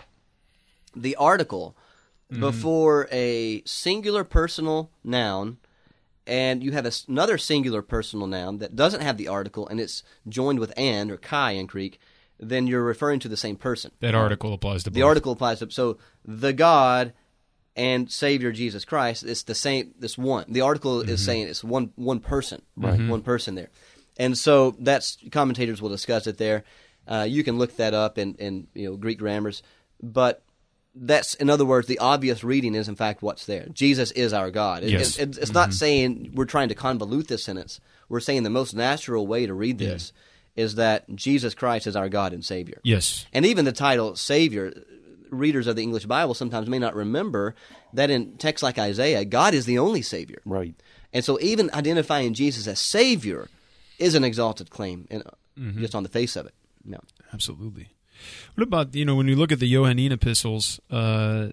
C: the article
A: Mm-hmm.
C: before a singular personal noun, and you have a s another singular personal noun that doesn't have the article, and it's joined with "and" or "kai" in Greek, then you're referring to the same person.
A: that article applies to both.
C: The article applies to so the God and Savior Jesus Christ. It's the same. This one. The article
A: Mm-hmm.
C: is saying it's one one person, right? One person there, and so that's commentators will discuss it there. Uh, you can look that up in, in you know Greek grammars, but that's in other words the obvious reading is in fact what's there. Jesus is our God. It,
A: Yes.
C: it, it's it's not saying we're trying to convolute this sentence. We're saying the most natural way to read this is that Jesus Christ is our God and Savior.
A: Yes.
C: And even the title Savior, readers of the English Bible sometimes may not remember that in texts like Isaiah, God is the only Savior.
B: Right.
C: And so even identifying Jesus as Savior is an exalted claim in, just on the face of it. No.
A: Absolutely. What about, you know, when we look at the Johannine epistles, uh,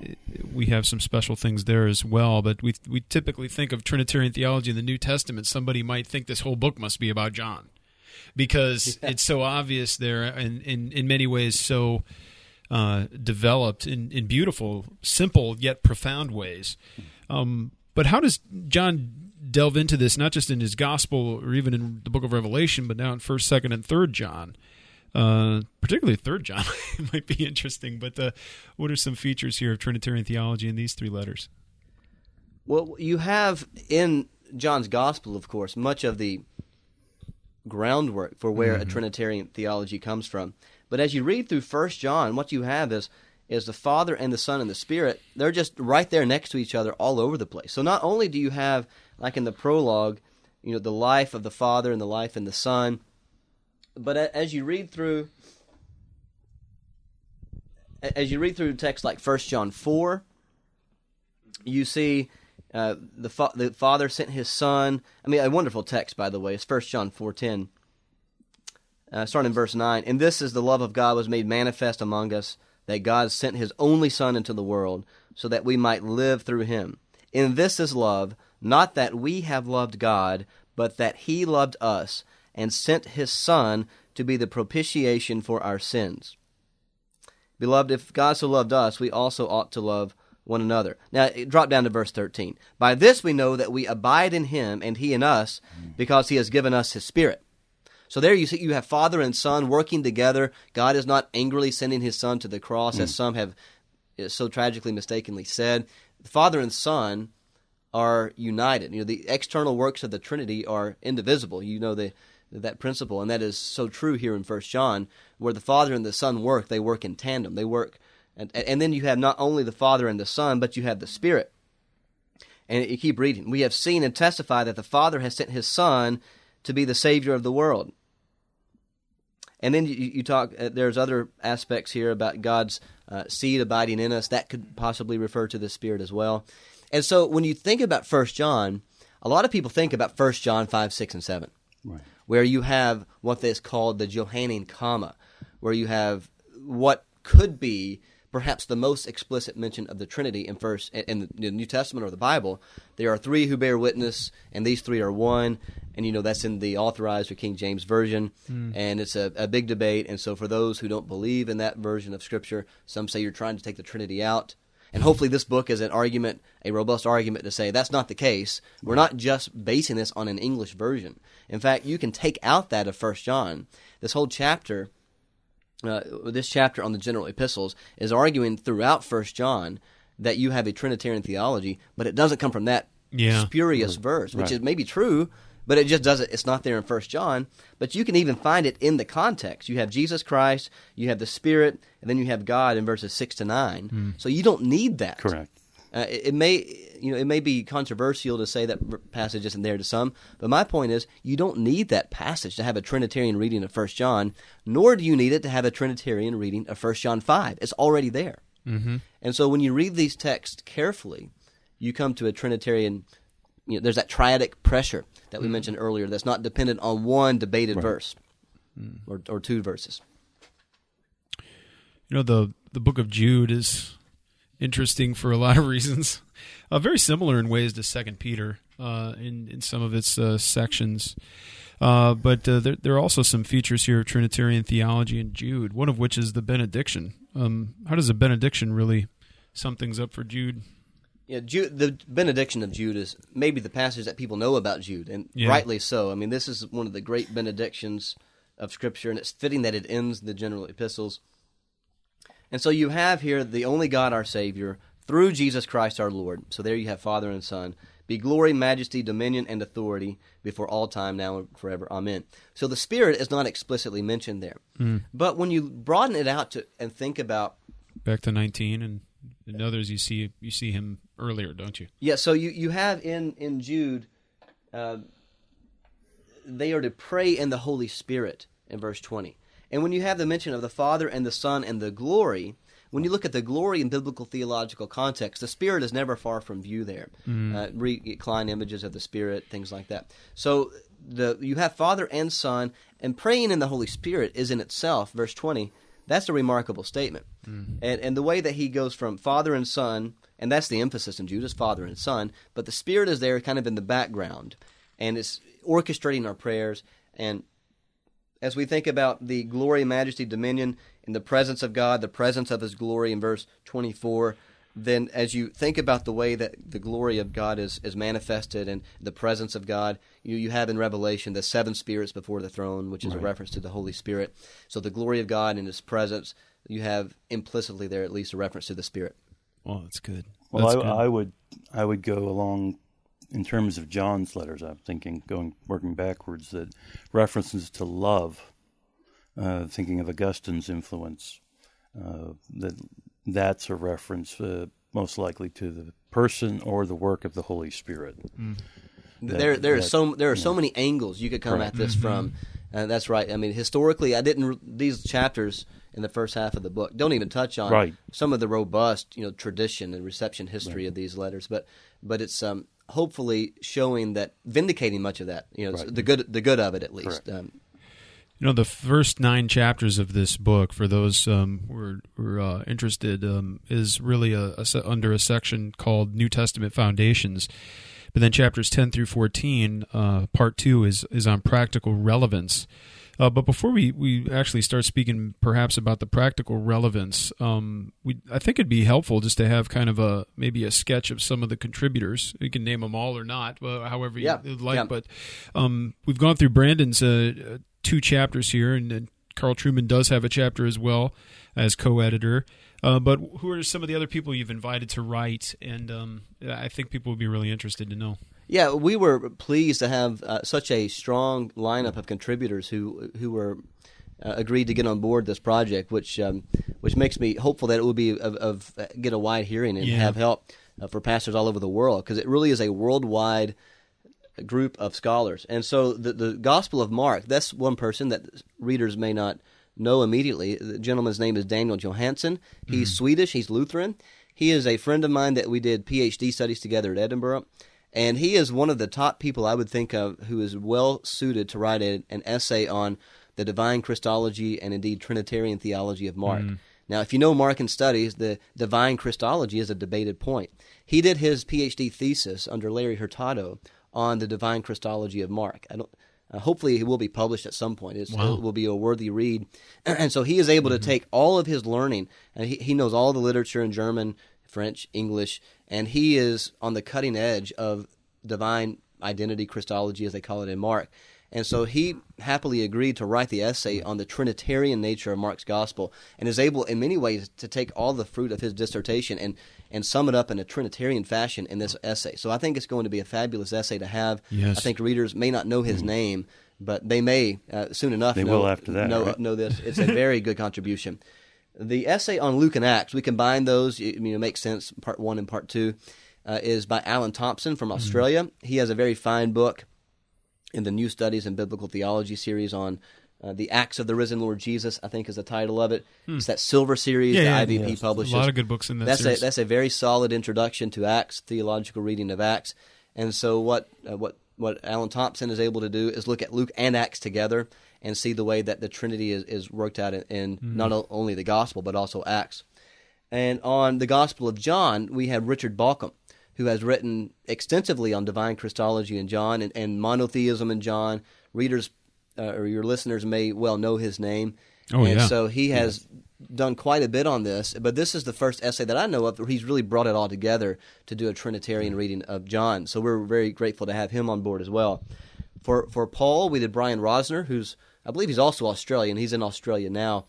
A: we have some special things there as well, but we we typically think of Trinitarian theology in the New Testament. Somebody might think this whole book must be about John because yeah. it's so obvious there and in, in many ways so uh, developed in, in beautiful, simple, yet profound ways. Um, but how does John delve into this, not just in his gospel or even in the book of Revelation, but now in first, second, and third John? Uh, particularly third John might be interesting, but uh, what are some features here of Trinitarian theology in these three letters?
C: Well, you have in John's Gospel, of course, much of the groundwork for where mm-hmm. a Trinitarian theology comes from. But as you read through First John, what you have is is the Father and the Son and the Spirit. They're just right there next to each other all over the place. So not only do you have, like in the prologue, you know, the life of the Father and the life in the Son, but as you read through, as you read through texts like First John four, you see uh, the fa the Father sent His Son. I mean, a wonderful text, by the way. It's First John four ten, uh, starting in verse nine. And this is the love of God was made manifest among us, that God sent His only Son into the world, so that we might live through Him. In this is love, not that we have loved God, but that He loved us, and sent His Son to be the propitiation for our sins. Beloved, if God so loved us, we also ought to love one another. Now, drop down to verse thirteen. By this we know that we abide in Him, and He in us, because He has given us His Spirit. So there you see, you have Father and Son working together. God is not angrily sending His Son to the cross, mm. as some have so tragically mistakenly said. The Father and Son are united. You know, the external works of the Trinity are indivisible. You know the that principle, and that is so true here in First John, where the Father and the Son work, they work in tandem. They work, and, and then you have not only the Father and the Son, but you have the Spirit. And you keep reading. We have seen and testified that the Father has sent His Son to be the Savior of the world. And then you, you talk, uh, there's other aspects here about God's uh, seed abiding in us. That could possibly refer to the Spirit as well. And so when you think about First John, a lot of people think about First John five, six, and seven.
B: Right. Where
C: you have what is called the Johannine comma, where you have what could be perhaps the most explicit mention of the Trinity in first in the New Testament or the Bible. There are three who bear witness, and these three are one. And you know that's in the Authorized or King James Version, mm. and it's a, a big debate. And so for those who don't believe in that version of Scripture, some say you're trying to take the Trinity out. And hopefully this book is an argument, a robust argument to say that's not the case. We're not just basing this on an English version. In fact, you can take out that of First John. This whole chapter, uh, this chapter on the general epistles, is arguing throughout First John that you have a Trinitarian theology, but it doesn't come from that
A: Yeah.
C: spurious verse, which
B: Right.
C: is maybe true, but it just doesn't. It's not there in First John. But you can even find it in the context. You have Jesus Christ, you have the Spirit, and then you have God in verses six to nine.
A: Mm.
C: So you don't need that.
B: Correct.
C: Uh, it, it may, you know, it may be controversial to say that passage isn't there to some, but my point is, you don't need that passage to have a Trinitarian reading of First John, nor do you need it to have a Trinitarian reading of First John five. It's already there.
A: Mm-hmm.
C: And so when you read these texts carefully, you come to a Trinitarian, you know, there's that triadic pressure that we mentioned earlier that's not dependent on one debated
B: Right.
C: verse or, or two verses.
A: You know, the the book of Jude is interesting for a lot of reasons. Uh, very similar in ways to Second Peter uh, in in some of its uh, sections, uh, but uh, there there are also some features here of Trinitarian theology in Jude. One of which is the benediction. Um, how does a benediction really sum things up for Jude?
C: Yeah, Jude, the benediction of Jude is maybe the passage that people know about Jude, and
A: Yeah.
C: rightly so. I mean, this is one of the great benedictions of Scripture, and it's fitting that it ends the general epistles. And so you have here the only God, our Savior, through Jesus Christ our Lord. So there you have Father and Son. Be glory, majesty, dominion, and authority before all time, now and forever. Amen. So the Spirit is not explicitly mentioned there.
A: Mm.
C: But when you broaden it out to and think about,
A: Back to nineteen, and in others you see you see him earlier, don't you?
C: yeah, so you, you have in, in Jude, uh, they are to pray in the Holy Spirit in verse twenty. And when you have the mention of the Father and the Son and the glory, when you look at the glory in biblical theological context, the Spirit is never far from view there.
A: Mm.
C: Uh, read Klein images of the Spirit, things like that. So the you have Father and Son, and praying in the Holy Spirit is in itself, verse twenty, that's a remarkable statement.
A: Mm.
C: And, and the way that he goes from Father and Son, and that's the emphasis in Jude, is Father and Son, but the Spirit is there kind of in the background, and it's orchestrating our prayers. And as we think about the glory, majesty, dominion in the presence of God, the presence of His glory in verse twenty-four, then as you think about the way that the glory of God is, is manifested and the presence of God, you, you have in Revelation the seven spirits before the throne, which is
B: Right.
C: a reference to the Holy Spirit. So the glory of God and His presence, you have implicitly there at least a reference to the Spirit.
A: Well, that's good.
B: Well,
A: That's
B: I,
A: good.
B: I would I would go along in terms of John's letters. I'm thinking going working backwards that references to love, uh, thinking of Augustine's influence, uh, that that's a reference uh, most likely to the person or the work of the Holy Spirit.
A: Mm.
B: That-
C: there, there are
B: that-
C: so there are so
B: yeah.
C: many angles you could come
B: Correct.
C: at this from. Uh, that's right. I mean, historically, I didn't. re- These chapters in the first half of the book don't even touch on
B: Right.
C: some of the robust, you know, tradition and reception history
B: Right.
C: of these letters. But but it's um, hopefully showing that, vindicating much of that. You know,
B: Right.
C: the good the good of it at least.
B: Correct.
C: Um,
A: You know, the first nine chapters of this book, for those um, who are, who are uh, interested, um, is really a, a se- under a section called New Testament Foundations. But then chapters ten through fourteen, uh, part two, is is on practical relevance. Uh, but before we, we actually start speaking perhaps about the practical relevance, um, we I think it'd be helpful just to have kind of a maybe a sketch of some of the contributors. You can name them all or not, well, however
C: Yeah,
A: you'd like.
C: yeah.
A: But um, we've gone through Brandon's uh, two chapters here, and, and Carl Truman does have a chapter as well as co-editor. Uh, but who are some of the other people you've invited to write? And um, I think people would be really interested to know.
C: Yeah, we were pleased to have uh, such a strong lineup of contributors who who were uh, agreed to get on board this project, which um, which makes me hopeful that it will be of, of uh, get a wide hearing and
A: Yeah.
C: have help uh, for pastors all over the world, because it really is a worldwide group of scholars. And so the the Gospel of Mark, that's one person that readers may not know immediately. The gentleman's name is Daniel Johansson. He's
A: Mm-hmm.
C: Swedish. He's Lutheran. He is a friend of mine that we did P H D studies together at Edinburgh. And he is one of the top people I would think of who is well suited to write a, an essay on the divine Christology and indeed Trinitarian theology of Mark.
A: Mm.
C: Now, if you know Markan studies, the divine Christology is a debated point. He did his P H D thesis under Larry Hurtado on the divine Christology of Mark. I don't. Uh, hopefully, it will be published at some point. It's,
A: Wow.
C: It will be a worthy read. And so he is able
A: Mm-hmm.
C: to take all of his learning, and he, he knows all the literature in German French, English, and he is on the cutting edge of divine identity Christology, as they call it in Mark. And so he happily agreed to write the essay on the Trinitarian nature of Mark's gospel, and is able in many ways to take all the fruit of his dissertation and, and sum it up in a Trinitarian fashion in this essay. So I think it's going to be a fabulous essay to have.
A: Yes.
C: I think readers may not know his mm-hmm. name, but they may uh, soon enough
B: they
C: know,
B: will after that,
C: know,
B: right?
C: know this. It's a very good contribution. The essay on Luke and Acts, we combine those, you know, makes sense, part one and part two, uh, is by Alan Thompson from Australia. Mm-hmm. He has a very fine book in the New Studies in Biblical Theology series on uh, the Acts of the Risen Lord Jesus, I think is the title of it. Hmm. It's that Silver series
A: yeah,
C: that
A: yeah,
C: I V P
A: yes.
C: publishes.
A: A lot of good books in that
C: that's
A: series.
C: A, that's a very solid introduction to Acts, theological reading of Acts. And so what uh, what what Alan Thompson is able to do is look at Luke and Acts together and see the way that the Trinity is, is worked out in, in mm-hmm. not only the Gospel but also Acts. And on the Gospel of John, we have Richard Bauckham, who has written extensively on divine Christology in John and, and monotheism in John. Readers uh, or your listeners may well know his name.
A: Oh,
C: and
A: yeah.
C: so he has done quite a bit on this, but this is the first essay that I know of where he's really brought it all together to do a Trinitarian reading of John. So we're very grateful to have him on board as well. For for Paul, we did Brian Rosner, who's, I believe he's also Australian. He's in Australia now.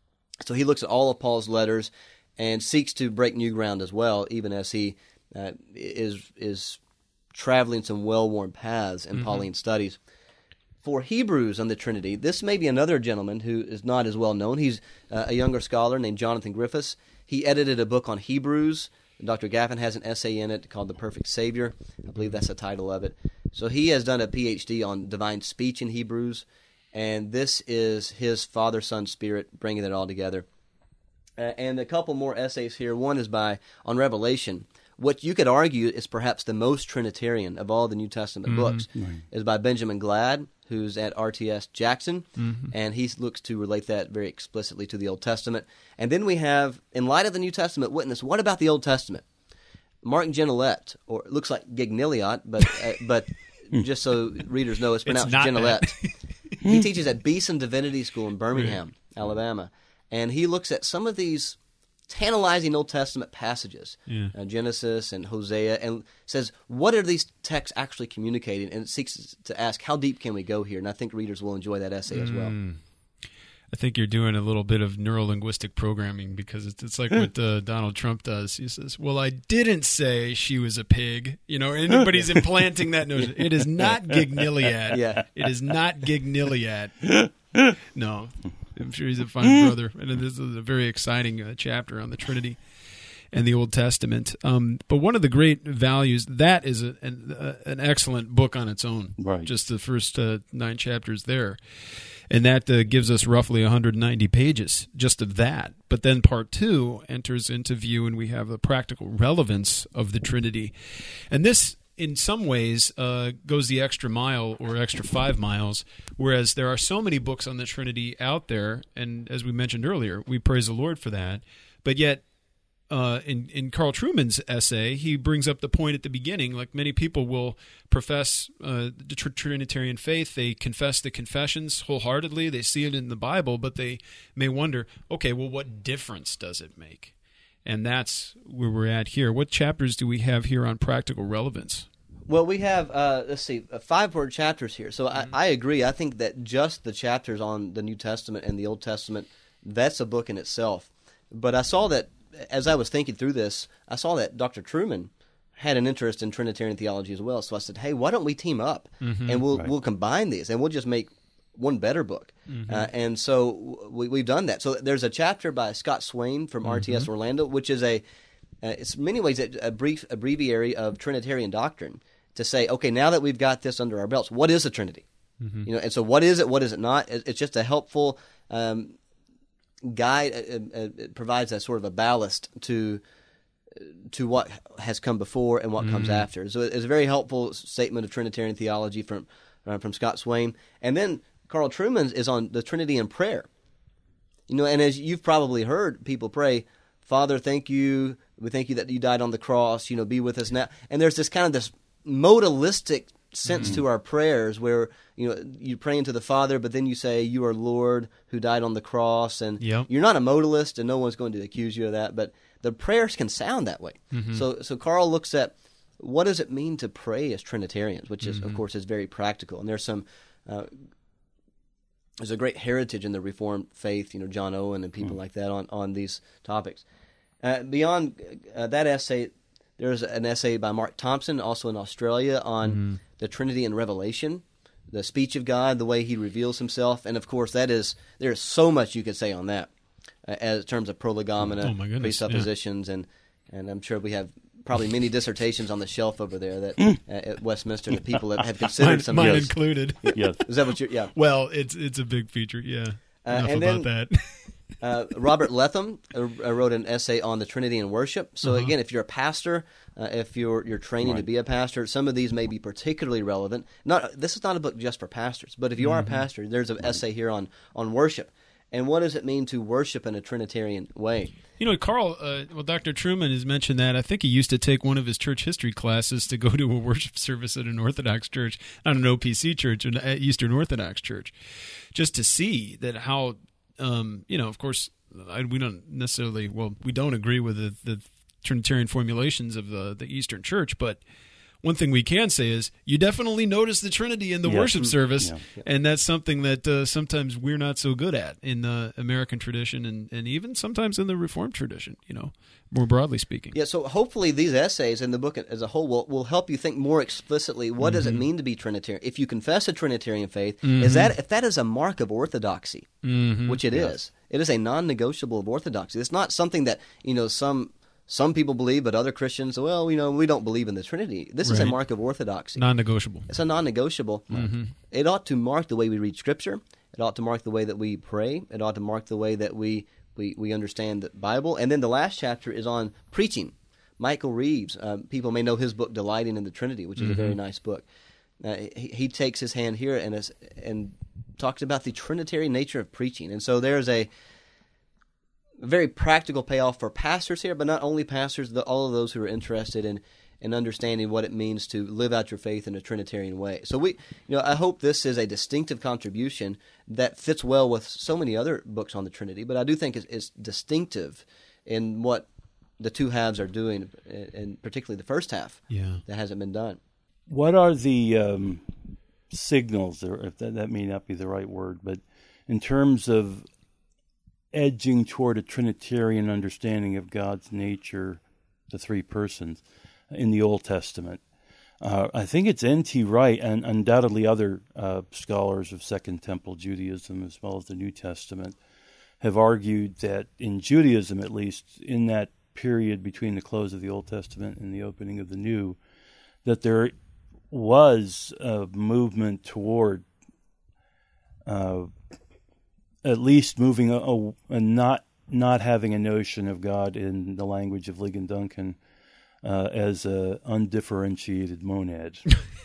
C: So he looks at all of Paul's letters and seeks to break new ground as well, even as he uh, is is traveling some well-worn paths in mm-hmm. Pauline studies. For Hebrews on the Trinity, this may be another gentleman who is not as well known. He's uh, a younger scholar named Jonathan Griffiths. He edited a book on Hebrews. Doctor Gaffin has an essay in it called The Perfect Savior. I believe that's the title of it. So he has done a P H D on divine speech in Hebrews, and this is his Father, Son, Spirit bringing it all together. Uh, and a couple more essays here. One is by on Revelation. What you could argue is perhaps the most Trinitarian of all the New Testament mm-hmm. books right. is by Benjamin Glad, who's at R T S Jackson, mm-hmm. and he looks to relate that very explicitly to the Old Testament. And then we have, in light of the New Testament witness, what about the Old Testament? Mark Genelette, or it looks like Gignilliot, but uh, but just so readers know, it's pronounced
A: it's
C: Genelette. He teaches at Beeson Divinity School in Birmingham, yeah. Alabama, and he looks at some of these tantalizing Old Testament passages, yeah. uh, Genesis and Hosea, and says, what are these texts actually communicating? And it seeks to ask, how deep can we go here? And I think readers will enjoy that essay mm. as well.
A: I think you're doing a little bit of neurolinguistic programming, because it's, it's like what uh, Donald Trump does. He says, well, I didn't say she was a pig. You know, anybody's implanting that notion. It is not Gignilliat.
C: Yeah.
A: It is not Gignilliat. No. I'm sure he's a fine brother. And this is a very exciting uh, chapter on the Trinity and the Old Testament. Um, but one of the great values, that is a, an, uh, an excellent book on its own.
B: Right.
A: Just the first uh, nine chapters there. And that uh, gives us roughly one hundred ninety pages just of that. But then part two enters into view, and we have the practical relevance of the Trinity. And this, in some ways, uh, goes the extra mile or extra five miles, whereas there are so many books on the Trinity out there, and as we mentioned earlier, we praise the Lord for that. But yet, uh, in, in Carl Trueman's essay, he brings up the point at the beginning, like many people will profess uh, the tr- Trinitarian faith, they confess the confessions wholeheartedly, they see it in the Bible, but they may wonder, okay, well, what difference does it make? And that's where we're at here. What chapters do we have here on practical relevance?
C: Well, we have, uh, let's see, five more chapters here. So mm-hmm. I, I agree. I think that just the chapters on the New Testament and the Old Testament, that's a book in itself. But I saw that, as I was thinking through this, I saw that Doctor Trueman had an interest in Trinitarian theology as well. So I said, hey, why don't we team up mm-hmm. and we'll right. we'll combine these and we'll just make one better book. Mm-hmm. Uh, and so we, we've done that. So there's a chapter by Scott Swain from mm-hmm. R T S Orlando, which is a, uh, it's in many ways a, a brief a breviary of Trinitarian doctrine to say, okay, now that we've got this under our belts, what is the Trinity? Mm-hmm. You know, and so what is it? What is it not? It's just a helpful um, guide. It, it provides a sort of a ballast to to what has come before and what mm-hmm. comes after. So it's a very helpful statement of Trinitarian theology from uh, from Scott Swain. And then Carl Trueman's is on the Trinity and prayer. You know, and as you've probably heard people pray, Father, thank you. We thank you that you died on the cross. You know, be with us now. And there's this kind of this modalistic sense
B: Mm-hmm.
C: to our prayers where, you know, you pray into the Father, but then you say, "You are Lord who died on the cross," and
A: Yep.
C: you're not a modalist, and no one's going to accuse you of that, but the prayers can sound that way.
A: Mm-hmm.
C: So, so Carl looks at what does it mean to pray as Trinitarians, which is,
A: Mm-hmm.
C: of course, is very practical. And there's some, uh, there's a great heritage in the Reformed faith, you know, John Owen and people
B: Mm.
C: like that on, on these topics. Uh, beyond uh, that essay, there's an essay by Mark Thompson, also in Australia, on
A: Mm-hmm.
C: the Trinity and Revelation, the speech of God, the way He reveals Himself, and of course, that is there's so much you could say on that, uh, as in terms of prolegomena,
A: Oh, my goodness,
C: presuppositions, and and I'm sure we have probably many dissertations on the shelf over there that uh, at Westminster that people have, have considered
A: Mine,
C: some
A: mine
C: of those.
A: included.
B: Yes.
C: Is that what you're? Yeah.
A: Well, it's it's a big feature. Yeah.
C: Uh,
A: Enough
C: and
A: about
C: then-
A: that.
C: Uh, Robert Letham uh, wrote an essay on the Trinity and worship. So
A: Uh-huh.
C: again, if you're a pastor, uh, if you're you're training to
B: Right.
C: be a pastor, some of these may be particularly relevant. Not this is not a book just for pastors, but if you are a pastor, there's an essay here on on worship and what does it mean to worship in a Trinitarian way.
A: You know, Carl, uh, well, Doctor Truman has mentioned that. I think he used to take one of his church history classes to go to a worship service at an Orthodox church, not an O P C church, an Eastern Orthodox church, just to see that how, um, you know, of course, I, we don't necessarily, well, we don't agree with the, the Trinitarian formulations of the, the Eastern Church, but one thing we can say is you definitely notice the Trinity in the
B: Yeah.
A: worship service,
B: Yeah.
A: and that's something that uh, sometimes we're not so good at in the American tradition and, and even sometimes in the Reformed tradition, you know, more broadly speaking.
C: Yeah, so hopefully these essays and the book as a whole will, will help you think more explicitly what does it mean to be Trinitarian. If you confess a Trinitarian faith, is that if that is a mark of orthodoxy,
A: Mm-hmm.
C: which it is, it is a non-negotiable of orthodoxy. It's not something that, you know, some some people believe, but other Christians, well, you know, we don't believe in the Trinity. This is a
A: Right.
C: mark of orthodoxy.
A: Non-negotiable.
C: It's a non-negotiable. It ought to mark the way we read Scripture. It ought to mark the way that we pray. It ought to mark the way that we, we, we understand the Bible. And then the last chapter is on preaching. Michael Reeves, um, people may know his book, Delighting in the Trinity, which is a very nice book. Uh, he, he takes his hand here and is, and talks about the Trinitarian nature of preaching. And so there's a very practical payoff for pastors here, but not only pastors, the, all of those who are interested in, in understanding what it means to live out your faith in a Trinitarian way. So we, you know, I hope this is a distinctive contribution that fits well with so many other books on the Trinity, but I do think it's, it's distinctive in what the two halves are doing, and particularly the first half
A: Yeah.
C: that hasn't been done.
B: What are the um, signals, or if that, that may not be the right word, but in terms of edging toward a Trinitarian understanding of God's nature, the three persons, in the Old Testament? Uh, I think it's N T Wright and undoubtedly other uh, scholars of Second Temple Judaism as well as the New Testament have argued that in Judaism, at least, in that period between the close of the Old Testament and the opening of the New, that there was a movement toward uh, at least moving a, a, a not not having a notion of God in the language of Ligon Duncan uh, as a undifferentiated monad.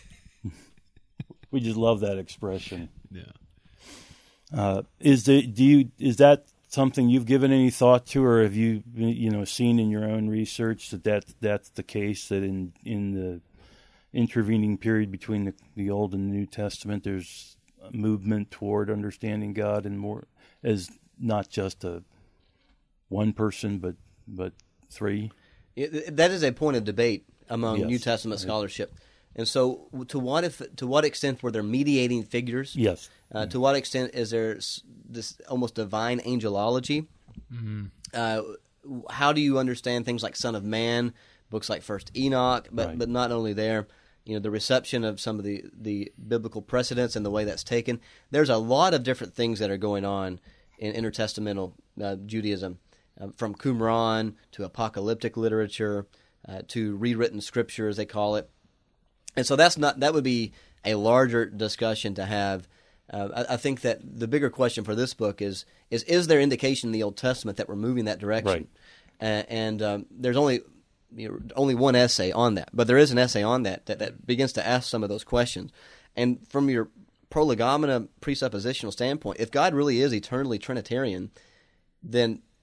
B: We just love that expression.
A: Yeah.
B: Uh, is the do you is that something you've given any thought to, or have you you know seen in your own research that, that that's the case, that in in the intervening period between the, the Old and the New Testament there's a movement toward understanding God and more as not just a one person but but three?
C: It, that is a point of debate among
B: Yes.
C: New Testament scholarship. And so, to what if, to what extent were there mediating figures?
B: Yes.
C: Uh, to what extent is there s- this almost divine angelology? Uh, how do you understand things like Son of Man, books like First Enoch, but
B: Right.
C: but not only there, you know, the reception of some of the, the biblical precedents and the way that's taken. There's a lot of different things that are going on in intertestamental uh, Judaism, uh, from Qumran to apocalyptic literature uh, to rewritten scripture, as they call it. And so that's not that would be a larger discussion to have. Uh, I, I think that the bigger question for this book is is is there indication in the Old Testament that we're moving that direction?
B: Right.
C: Uh, and um, there's only you know, only one essay on that, but there is an essay on that, that that begins to ask some of those questions. And from your prolegomena presuppositional standpoint, if God really is eternally Trinitarian, then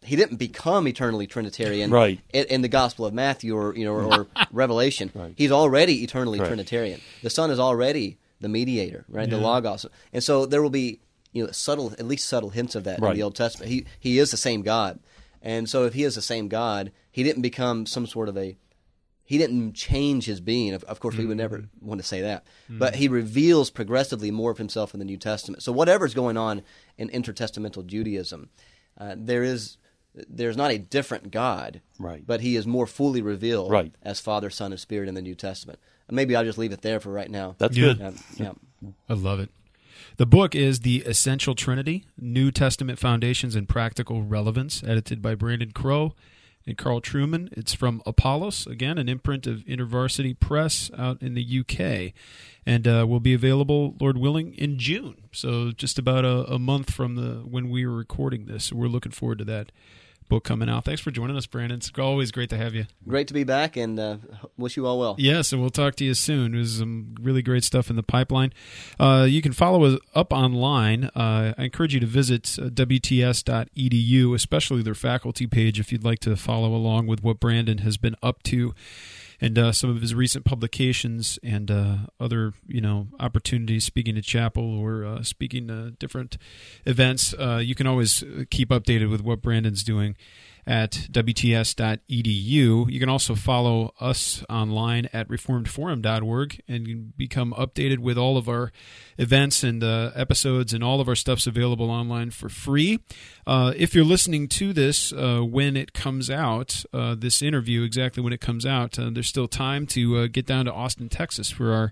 C: he didn't become eternally Trinitarian
B: right.
C: in, in the Gospel of Matthew or you know or, or Revelation.
B: Right.
C: He's already eternally
B: Correct.
C: Trinitarian. The Son is already the mediator, right?
A: Yeah.
C: The Logos, and so there will be you know subtle, at least subtle hints of that
B: Right.
C: in the Old Testament. He he is the same God, and so if he is the same God, he didn't become some sort of a He didn't change his being. Of, of course, we would never want to say that. Mm-hmm. But he reveals progressively more of himself in the New Testament. So whatever's going on in intertestamental Judaism, uh, there is there's not a different God,
B: right.
C: but he is more fully revealed
B: right.
C: as Father, Son, and Spirit in the New Testament. Maybe I'll just leave it there for right now.
B: That's
A: yeah.
B: good.
C: Um, yeah.
A: I love it. The book is The Essential Trinity, New Testament Foundations and Practical Relevance, edited by Brandon Crow and Carl Trueman. It's from Apollos, again, an imprint of InterVarsity Press out in the U K, and uh, will be available, Lord willing, in June. So just about a, a month from the when we were recording this. So we're looking forward to that book coming out. Thanks for joining us, Brandon. It's always great to have you.
C: Great to be back, and uh, wish you all well.
A: Yes, and we'll talk to you soon. There's some really great stuff in the pipeline. Uh, you can follow us up online. Uh, I encourage you to visit uh, W T S dot E D U, especially their faculty page, if you'd like to follow along with what Brandon has been up to and uh, some of his recent publications and uh, other, you know, opportunities, speaking to chapel or uh, speaking to different events. Uh, you can always keep updated with what Brandon's doing at W T S dot E D U. You can also follow us online at reformed forum dot org and you can become updated with all of our events and uh, episodes, and all of our stuff's available online for free. Uh, if you're listening to this uh, when it comes out, uh, this interview, exactly when it comes out, uh, there's still time to uh, get down to Austin, Texas for our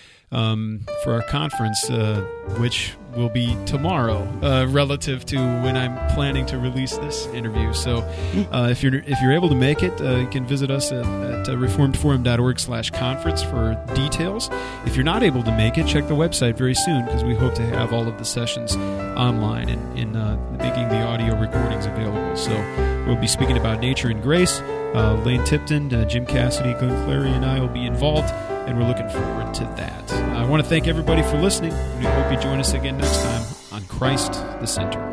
A: Um, for our conference, uh, which will be tomorrow, uh, relative to when I'm planning to release this interview. So, uh, if you're if you're able to make it, uh, you can visit us at, at uh, reformed forum dot org slash conference for details. If you're not able to make it, check the website very soon, because we hope to have all of the sessions online and in uh, making the audio recordings available. So, we'll be speaking about nature and grace. Uh, Lane Tipton, uh, Jim Cassidy, Glenn Clary, and I will be involved, and we're looking forward to that. I want to thank everybody for listening. We hope you join us again next time on Christ the Center.